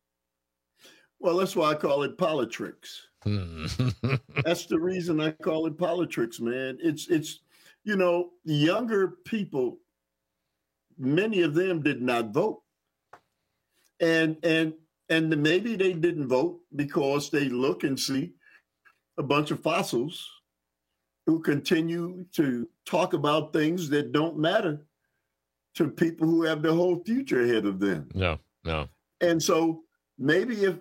Well, that's why I call it politics. That's the reason I call it politics, man. It's younger people, many of them did not vote. And maybe they didn't vote because they look and see a bunch of fossils who continue to talk about things that don't matter to people who have their whole future ahead of them.
No.
And so maybe if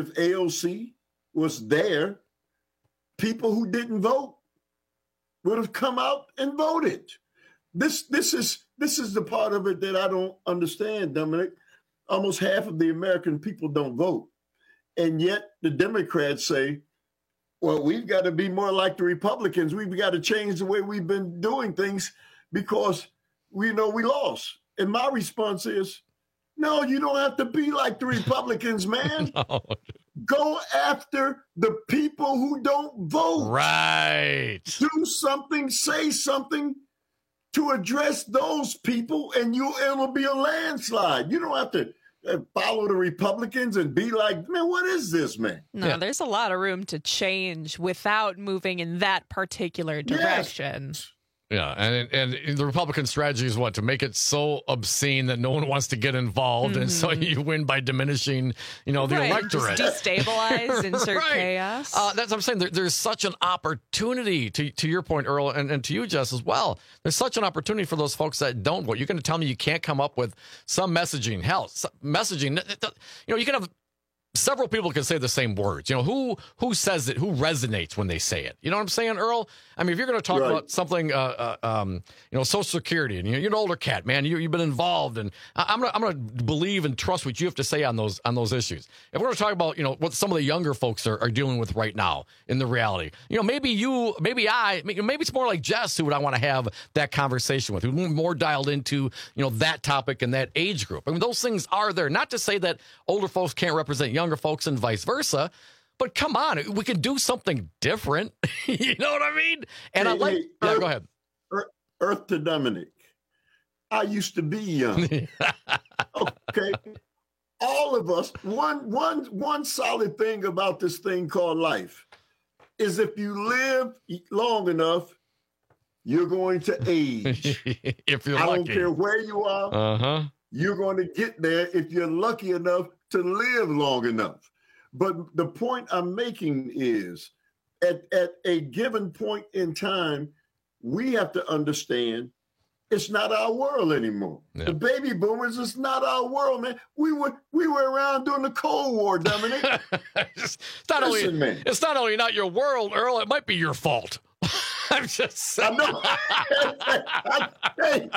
AOC was there, people who didn't vote would have come out and voted. This is the part of it that I don't understand, Dominic. Almost half of the American people don't vote. And yet the Democrats say, well, we've got to be more like the Republicans. We've got to change the way we've been doing things because we know we lost. And my response is, no, you don't have to be like the Republicans, man.
No.
Go after the people who don't vote.
Right.
Do something, say something to address those people, and it'll be a landslide. You don't have to follow the Republicans and be like, man, what is this, man?
No, there's a lot of room to change without moving in that particular direction.
Yes.
Yeah, and the Republican strategy is what? To make it so obscene that no one wants to get involved, and so you win by diminishing, the electorate.
Just destabilize, insert chaos.
That's what I'm saying. There's such an opportunity, to your point, Earl, and to you, Jess, as well. There's such an opportunity for those folks that don't vote. You're going to tell me you can't come up with some messaging. Hell, messaging, you can have several people can say the same words. Who says it? Who resonates when they say it? You know what I'm saying, Earl? I mean, if you're going to talk about something, Social Security, and you're an older cat, man, you've been involved, and I'm gonna believe and trust what you have to say on those issues. If we're going to talk about what some of the younger folks are dealing with right now in the reality, maybe it's more like Jess who would I want to have that conversation with, who's more dialed into that topic and that age group. I mean, those things are there. Not to say that older folks can't represent younger folks and vice versa, but come on, we can do something different. You know what I mean? And go ahead.
Earth to Dominic. I used to be young. Okay. All of us, one solid thing about this thing called life is if you live long enough, you're going to age.
If you're
lucky.
I
don't care where you are. You're going to get there if you're lucky enough to live long enough. But the point I'm making is at a given point in time, we have to understand it's not our world anymore. Yeah. The baby boomers, it's not our world, man. We were around during the Cold War, Dominic.
It's not only not your world, Earl, it might be your fault. I'm just saying.
I know. Hey,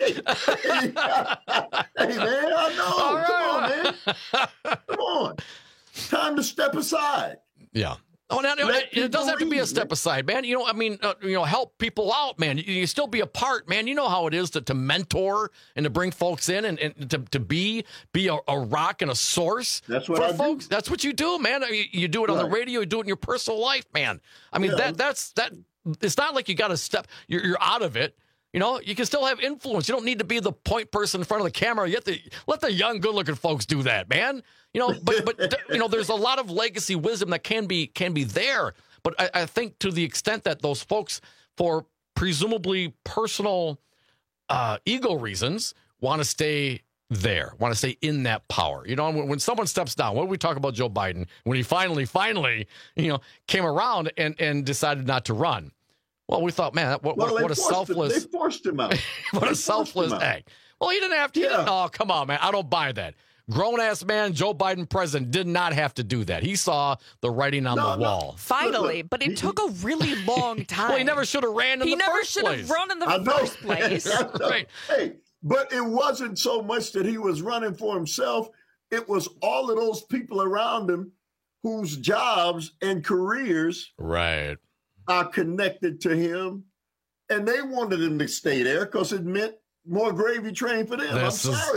man, I know.
All right.
Come on, man. Come on. Time to step aside.
Yeah. Oh, now, it doesn't have to be a step aside, man. Help people out, man. You still be a part, man. You know how it is to mentor and to bring folks in and to be a rock and a source.
That's what
for folks. That's what you do, man. You do it on the radio. You do it in your personal life, man. I mean, that's it's not like you got to step. You're out of it. You can still have influence. You don't need to be the point person in front of the camera. You have to let the young, good-looking folks do that, man. But there's a lot of legacy wisdom that can be there. But I think to the extent that those folks, for presumably personal ego reasons, want to stay there, want to stay in that power. When someone steps down, what do we talk about Joe Biden when he finally, came around and decided not to run? Well, we thought, man, what a selfless...
They forced him out.
What a selfless act. Well, he didn't have to. Oh, come on, man. I don't buy that. Grown-ass man, Joe Biden president, did not have to do that. He saw the writing on the wall.
Finally, but it took a really long time.
Well, he never should have ran in the first place.
He never should have run in the first place.
Right.
Hey, but it wasn't so much that he was running for himself. It was all of those people around him whose jobs and careers are connected to him, and they wanted him to stay there because it meant more gravy train for them. I'm sorry,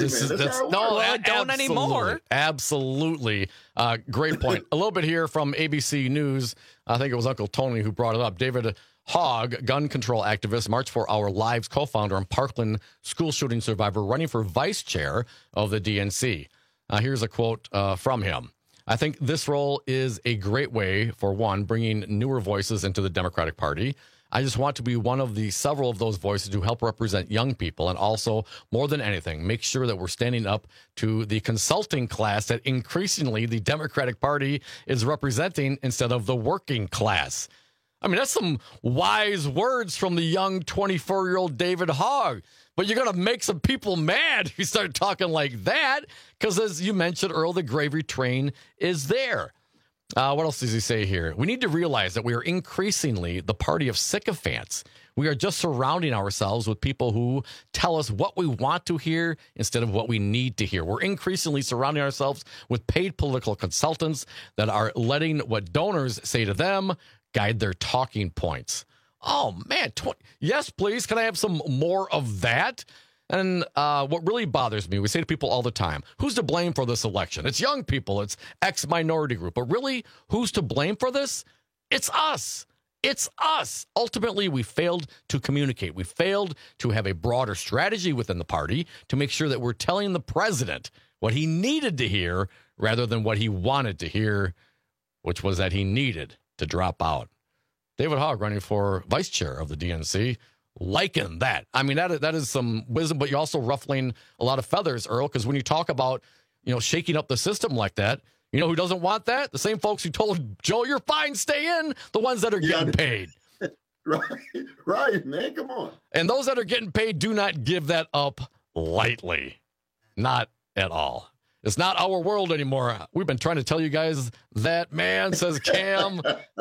man.
Don't anymore.
Absolutely. Great point. A little bit here from ABC News. I think it was Uncle Tony who brought it up. David Hogg, gun control activist, March for Our Lives co-founder and Parkland school shooting survivor, running for vice chair of the DNC. Here's a quote from him. I think this role is a great way, for one, bringing newer voices into the Democratic Party. I just want to be one of the several of those voices who help represent young people, and also, more than anything, make sure that we're standing up to the consulting class that increasingly the Democratic Party is representing instead of the working class. I mean, that's some wise words from the young 24-year-old David Hogg. But you're going to make some people mad if you start talking like that, because as you mentioned, Earl, the gravy train is there. What else does he say here? We need to realize that we are increasingly the party of sycophants. We are just surrounding ourselves with people who tell us what we want to hear instead of what we need to hear. We're increasingly surrounding ourselves with paid political consultants that are letting what donors say to them guide their talking points. Oh, man. Yes, please. Can I have some more of that? And what really bothers me, we say to people all the time, who's to blame for this election? It's young people. It's X-minority group. But really, who's to blame for this? It's us. It's us. Ultimately, we failed to communicate. We failed to have a broader strategy within the party to make sure that we're telling the president what he needed to hear rather than what he wanted to hear, which was that he needed to drop out. David Hogg running for vice chair of the DNC, liking that. I mean, that is some wisdom, but you're also ruffling a lot of feathers, Earl, because when you talk about, shaking up the system like that, who doesn't want that? The same folks who told Joe, you're fine, stay in, the ones that are getting paid.
Right, man, come on.
And those that are getting paid do not give that up lightly. Not at all. It's not our world anymore. We've been trying to tell you guys that, man, says Cam.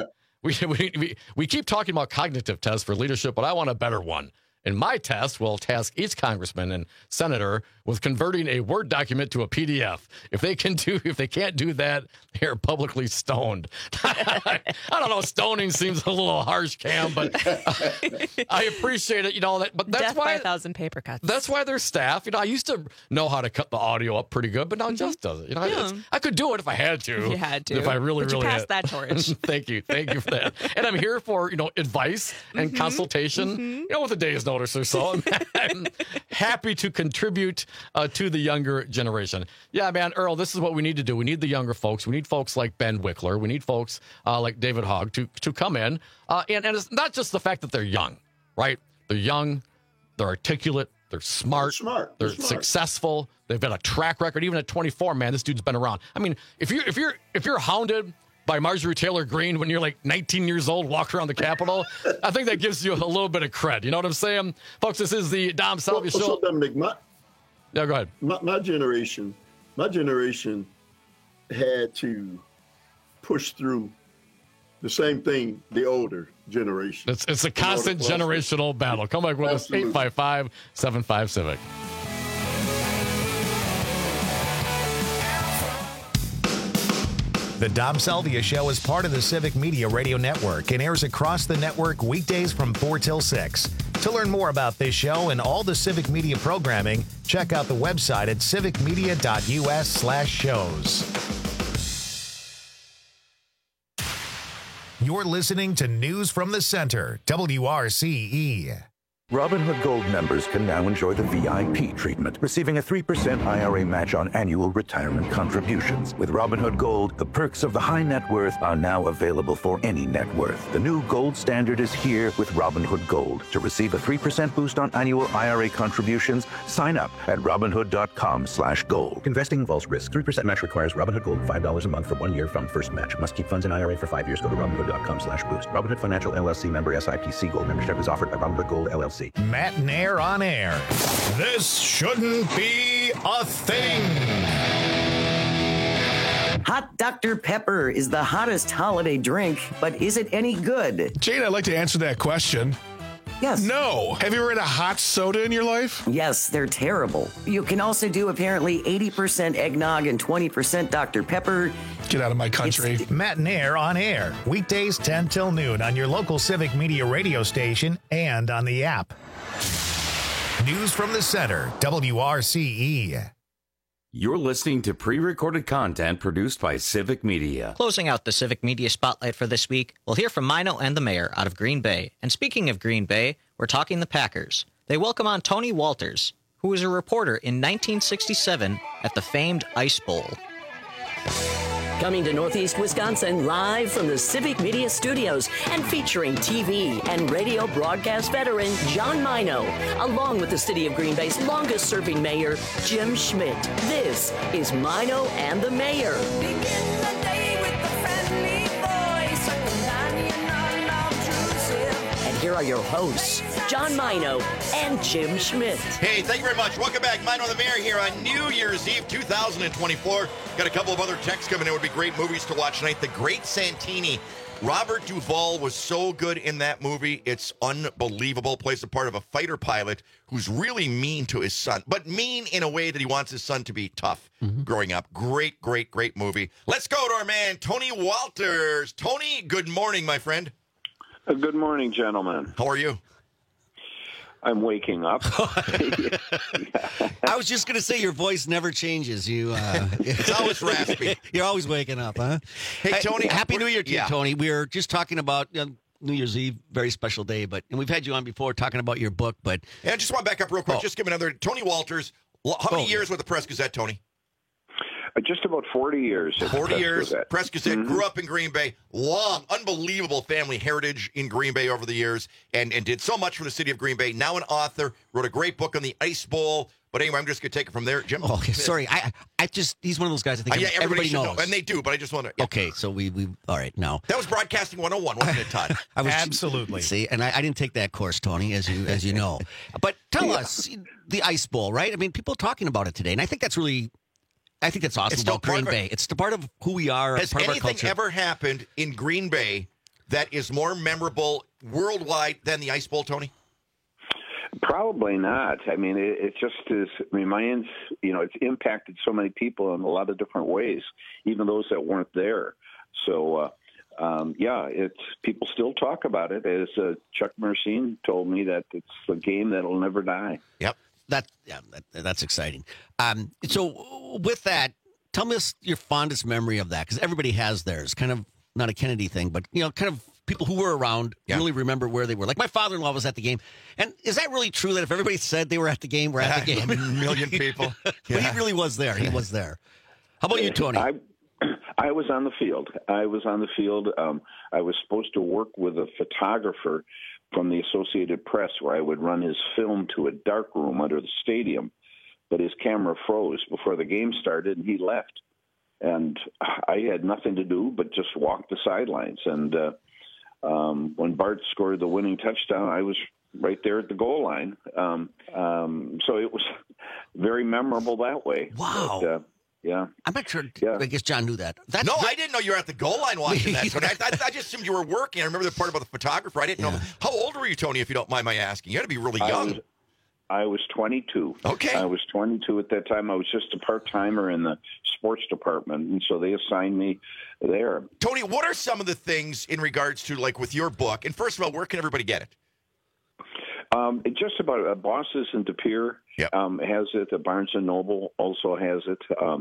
We keep talking about cognitive tests for leadership, but I want a better one. And my test will task each congressman and senator with converting a Word document to a PDF. If they can't do that, they're publicly stoned. I don't know. Stoning seems a little harsh, Cam, but I appreciate it. But that's
Death
why
by 1,000 paper cuts.
That's why there's staff. I used to know how to cut the audio up pretty good, but now Jess does it. I could do it if I had to.
You had to.
If I really
passed that torch.
Thank you for that. And I'm here for advice and consultation. With a day's notice or so. I'm happy to contribute to the younger generation. Yeah, man, Earl, this is what we need to do. We need the younger folks. We need folks like Ben Wickler. We need folks like David Hogg to come in. And it's not just the fact that they're young, right? They're young, they're articulate, they're smart, they're successful. They've got a track record. Even at 24, man, this dude's been around. I mean, if you're hounded by Marjorie Taylor Greene when you're like 19 years old, walk around the Capitol, I think that gives you a little bit of cred. You know what I'm saying? Folks, this is the Dom Salvia Show.
So, Dominic,
yeah, go ahead.
My generation had to push through the same thing the older generation.
It's a constant generational battle. Come back with us, 855-75-CIVIC.
The Dom Salvia Show is part of the Civic Media Radio Network and airs across the network weekdays from 4 till 6. To learn more about this show and all the Civic Media programming, check out the website at civicmedia.us/shows. You're listening to News from the Center, WRCE.
Robinhood Gold members can now enjoy the VIP treatment, receiving a 3% IRA match on annual retirement contributions. With Robinhood Gold, the perks of the high net worth are now available for any net worth. The new gold standard is here with Robinhood Gold. To receive a 3% boost on annual IRA contributions, sign up at Robinhood.com/gold. Investing involves risk. 3% match requires Robinhood Gold $5 a month for 1 year from first match. Must keep funds in IRA for 5 years. Go to Robinhood.com/boost. Robinhood Financial LLC member SIPC. Gold membership is offered by Robinhood Gold LLC.
Matt Nair on air. This shouldn't be a thing.
Hot Dr. Pepper is the hottest holiday drink, but is it any good?
Jane, I'd like to answer that question.
Yes.
No. Have you ever had a hot soda in your life?
Yes, they're terrible. You can also do apparently 80% eggnog and 20% Dr. Pepper.
Get out of my country.
Matt Nair on air. Weekdays 10 till noon on your local Civic Media radio station and on the app. News from the Center, WRCE.
You're listening to pre-recorded content produced by Civic Media.
Closing out the Civic Media Spotlight for this week, we'll hear from Mino and the mayor out of Green Bay. And speaking of Green Bay, we're talking the Packers. They welcome on Tony Walters, who was a reporter in 1967 at the famed Ice Bowl.
Coming to Northeast Wisconsin live from the Civic Media Studios and featuring TV and radio broadcast veteran John Mino, along with the city of Green Bay's longest-serving mayor, Jim Schmidt. This is Mino and the Mayor. And here are your hosts, John Mino and Jim Schmidt.
Hey, thank you very much. Welcome back. Mino and the Mayor here on New Year's Eve 2024. Got a couple of other texts coming in. Would be great movies to watch tonight. The Great Santini. Robert Duvall was so good in that movie. It's unbelievable. Plays the part of a fighter pilot who's really mean to his son, but mean in a way that he wants his son to be tough growing up. Great, great, great movie. Let's go to our man, Tony Walters. Tony, good morning, my friend.
Good morning, gentlemen.
How are you?
I'm waking up.
I was just going to say your voice never changes.
It's always raspy.
You're always waking up, huh?
Hey, Tony.
Happy New Year to you, Tony. We were just talking about New Year's Eve, very special day, and we've had you on before talking about your book, but...
And I just want to back up real quick. Just give me another... Tony Walters, how many years with the Press-Gazette, Tony?
Just about 40 years.
40 years. Press-Gazette, grew up in Green Bay. Long, unbelievable family heritage in Green Bay over the years, and did so much for the city of Green Bay. Now an author, wrote a great book on the Ice Bowl. But anyway, I'm just going to take it from there. Jim?
Oh, okay, sorry. He's one of those guys I think everybody knows.
And they do, but I just want to...
Okay, so we all right, now.
That was Broadcasting 101, wasn't it, Todd?
Absolutely.
See, and I didn't take that course, Tony, as you know. But tell us, the Ice Bowl, right? I mean, people are talking about it today, and I think that's awesome about Green Bay. It's the part of who we are.
Has
part of our
anything
culture.
ever happened in Green Bay that is more memorable worldwide than the Ice Bowl, Tony?
Probably not. I mean, it just is. I mean, it's impacted so many people in a lot of different ways, even those that weren't there. So, it's people still talk about it. As Chuck Mersine told me, that it's a game that'll never die.
Yep.
That's exciting. So with that, tell me your fondest memory of that, because everybody has theirs. Kind of not a Kennedy thing, but kind of people who were around really remember where they were. Like my father-in-law was at the game, and is that really true that if everybody said they were at the game, we're at the game?
A million people.
But he really was there. He was there. How about you, Tony?
I was on the field. I was supposed to work with a photographer from the Associated Press, where I would run his film to a dark room under the stadium, but his camera froze before the game started, and he left. And I had nothing to do but just walk the sidelines. And when Bart scored the winning touchdown, I was right there at the goal line. So it was very memorable that way.
Wow.
But, yeah.
I'm not sure. I guess John knew that.
I didn't know you were at the goal line watching that. Tony. I just assumed you were working. I remember the part about the photographer. I didn't know. How old were you, Tony, if you don't mind my asking? You had to be really young.
I was 22.
Okay.
I was 22 at that time. I was just a part-timer in the sports department, and so they assigned me there.
Tony, what are some of the things in regards to, like, with your book? And first of all, where can everybody get it?
Just about Bosses and De Pere has it. Barnes & Noble also has it.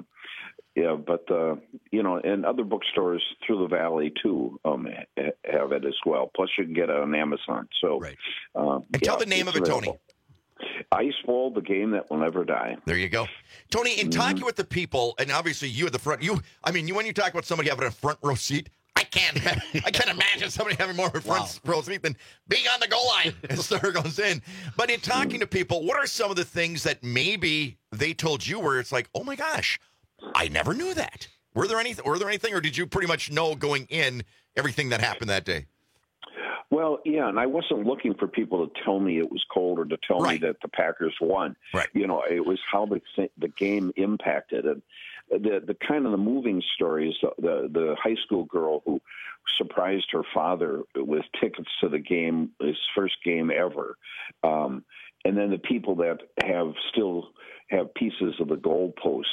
And other bookstores through the valley, too, have it as well. Plus, you can get it on Amazon. So,
and tell the name of it, Tony.
Iceball, the game that will never die.
There you go. Tony, in talking with the people, and obviously you at the front, when you talk about somebody having a front row seat, I can't imagine somebody having more of a front row seat than being on the goal line as the star goes in. But in talking to people, what are some of the things that maybe they told you where it's like, oh my gosh, I never knew that? Were there anything, or did you pretty much know going in everything that happened that day?
Well, yeah, and I wasn't looking for people to tell me it was cold or to tell me that the Packers won.
Right.
It was how the game impacted it. The kind of the moving stories, the high school girl who surprised her father with tickets to the game, his first game ever, and then the people that still have pieces of the goalpost,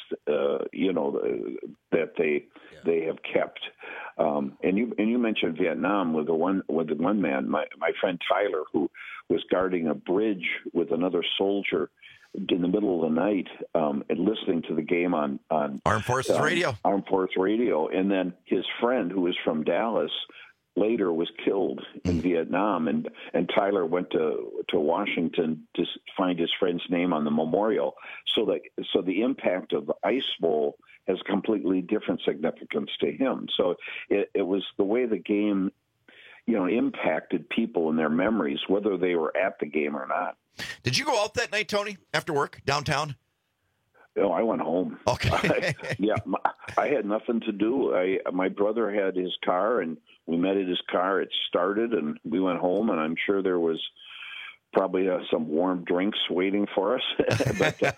that they have kept. And you mentioned Vietnam with the one man, my friend Tyler, who was guarding a bridge with another soldier in the middle of the night, and listening to the game on
Armed Forces Radio.
Armed Forces Radio, and then his friend, who was from Dallas, later was killed in Vietnam, and Tyler went to Washington to find his friend's name on the memorial. So the impact of the Ice Bowl has completely different significance to him. So it was the way the game, impacted people in their memories, whether they were at the game or not.
Did you go out that night, Tony, after work downtown?
No, I went home.
Okay.
I had nothing to do. My brother had his car, and we met at his car. It started, and we went home, and I'm sure there was probably some warm drinks waiting for us. But,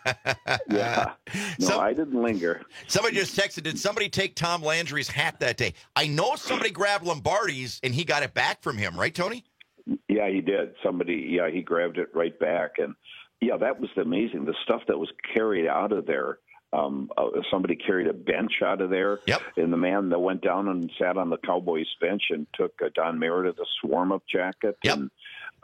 I didn't linger.
Somebody just texted, did somebody take Tom Landry's hat that day? I know somebody grabbed Lombardi's, and he got it back from him, right, Tony?
Yeah, he did. He grabbed it right back, and that was amazing. The stuff that was carried out of there. Somebody carried a bench out of there.
Yep.
And the man that went down and sat on the Cowboys bench and took Don Meredith a swarm-up jacket.
Yep.
And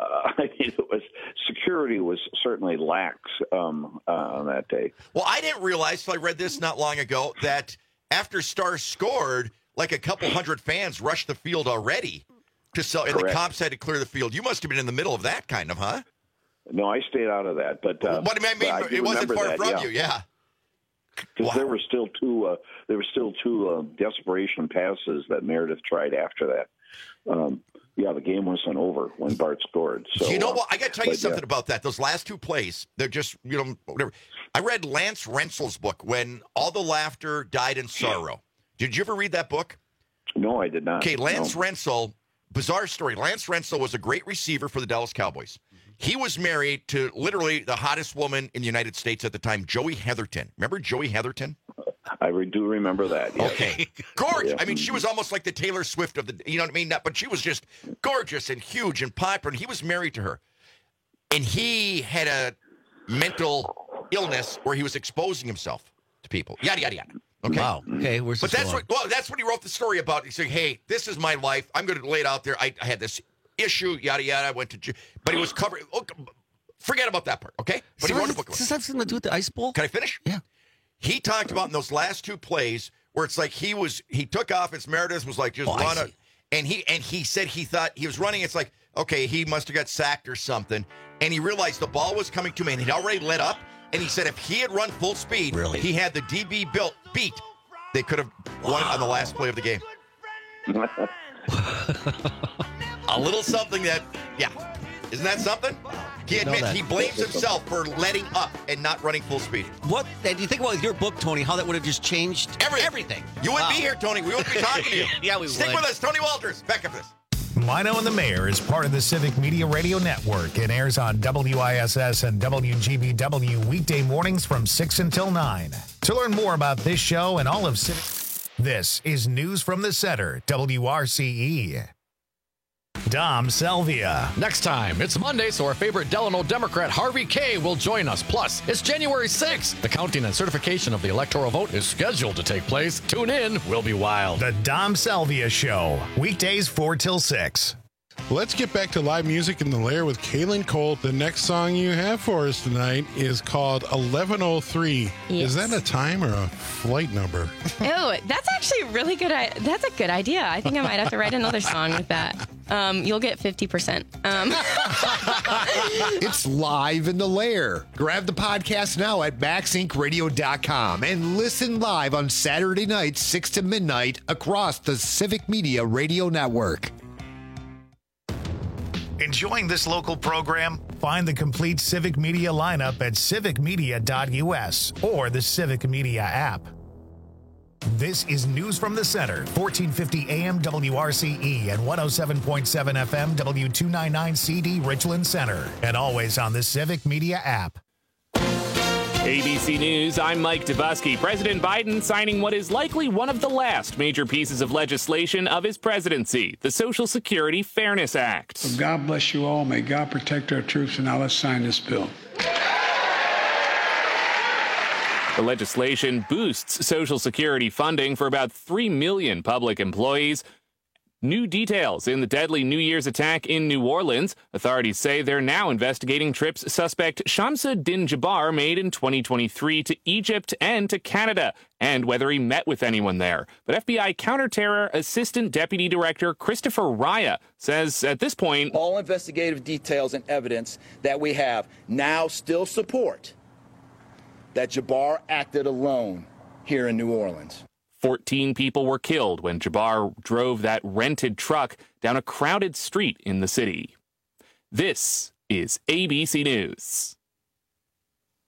security was certainly lax on that day.
Well, I didn't realize, till I read this not long ago, that after Stars scored, like a couple hundred fans rushed the field already to sell, and the cops had to clear the field. You must have been in the middle of that kind of, huh?
No, I stayed out of that. But
it wasn't far from you, yeah.
Because there were still two desperation passes that Meredith tried after that. The game wasn't over when Bart scored. So
you know what? I got to tell you something about that. Those last two plays, they're just whatever. I read Lance Rensel's book, When All the Laughter Died in Sorrow. Did you ever read that book?
No, I did not.
Okay, Lance Rensel, bizarre story. Lance Rensel was a great receiver for the Dallas Cowboys. He was married to literally the hottest woman in the United States at the time, Joey Heatherton. Remember Joey Heatherton?
I do remember that. Yes.
Okay. Gorgeous.
Yeah.
I mean, she was almost like the Taylor Swift of the, you know what I mean? But she was just gorgeous and huge and popular. And he was married to her. And he had a mental illness where he was exposing himself to people. Yada, yada, yada. Okay.
Wow. Okay.
But that's what he wrote the story about. He said, hey, this is my life. I'm going to lay it out there. I had this issue, yada, yada. I went to, but he was covered. Forget about that part, okay? But he wrote a book about it.
Does that have something to do with the Ice Bowl?
Can I finish?
Yeah.
He talked about in those last two plays where it's like he took off, and Meredith was like, just run it. And he said he thought he was running. It's like, okay, he must have got sacked or something. And he realized the ball was coming to him, and he'd already let up. And he said if he had run full speed, he had the DB beat, they could have won it on the last play of the game. A little something that, isn't that something? He blames himself for letting up and not running full speed.
What do you think about with your book, Tony? How that would have just changed everything?
You wouldn't be here, Tony. We wouldn't be talking to you.
Yeah, we would.
Stick with us, Tony Walters. Back up this.
Mino and the Mayor is part of the Civic Media Radio Network and airs on WISS and WGBW weekday mornings from 6 until 9. To learn more about this show and all of Civic, this is News from the Center, WRCE. Dom Selvia.
Next time, it's Monday, so our favorite Delano Democrat, Harvey Kaye, will join us. Plus, it's January 6th. The counting and certification of the electoral vote is scheduled to take place. Tune in. We'll be wild.
The Dom Selvia Show. Weekdays 4 till 6.
Let's get back to live music in the Lair with Kaylin Colt. The next song you have for us tonight is called 1103.
Yes.
Is that a time or a flight number?
Oh, that's actually really good. That's a good idea. I think I might have to write another song with that. You'll get 50%.
It's live in the Lair. Grab the podcast now at MaxIncRadio.com and listen live on Saturday nights, 6 to midnight, across the Civic Media Radio Network.
Enjoying this local program? Find the complete Civic Media lineup at civicmedia.us or the Civic Media app. This is News from the Center, 1450 AM WRCE and 107.7 FM W299 CD Richland Center, and always on the Civic Media app.
ABC News, I'm Mike Dubusky. President Biden signing what is likely one of the last major pieces of legislation of his presidency, the Social Security Fairness Act.
Well, God bless you all. May God protect our troops. And now let's sign this bill.
The legislation boosts Social Security funding for about 3 million public employees. New details in the deadly New Year's attack in New Orleans. Authorities say they're now investigating trips suspect Shamsuddin Jabbar made in 2023 to Egypt and to Canada, and whether he met with anyone there. But FBI Counterterror Assistant Deputy Director Christopher Raya says at this point,
all investigative details and evidence that we have now still support that Jabbar acted alone here in New Orleans.
14 people were killed when Jabbar drove that rented truck down a crowded street in the city. This is ABC News.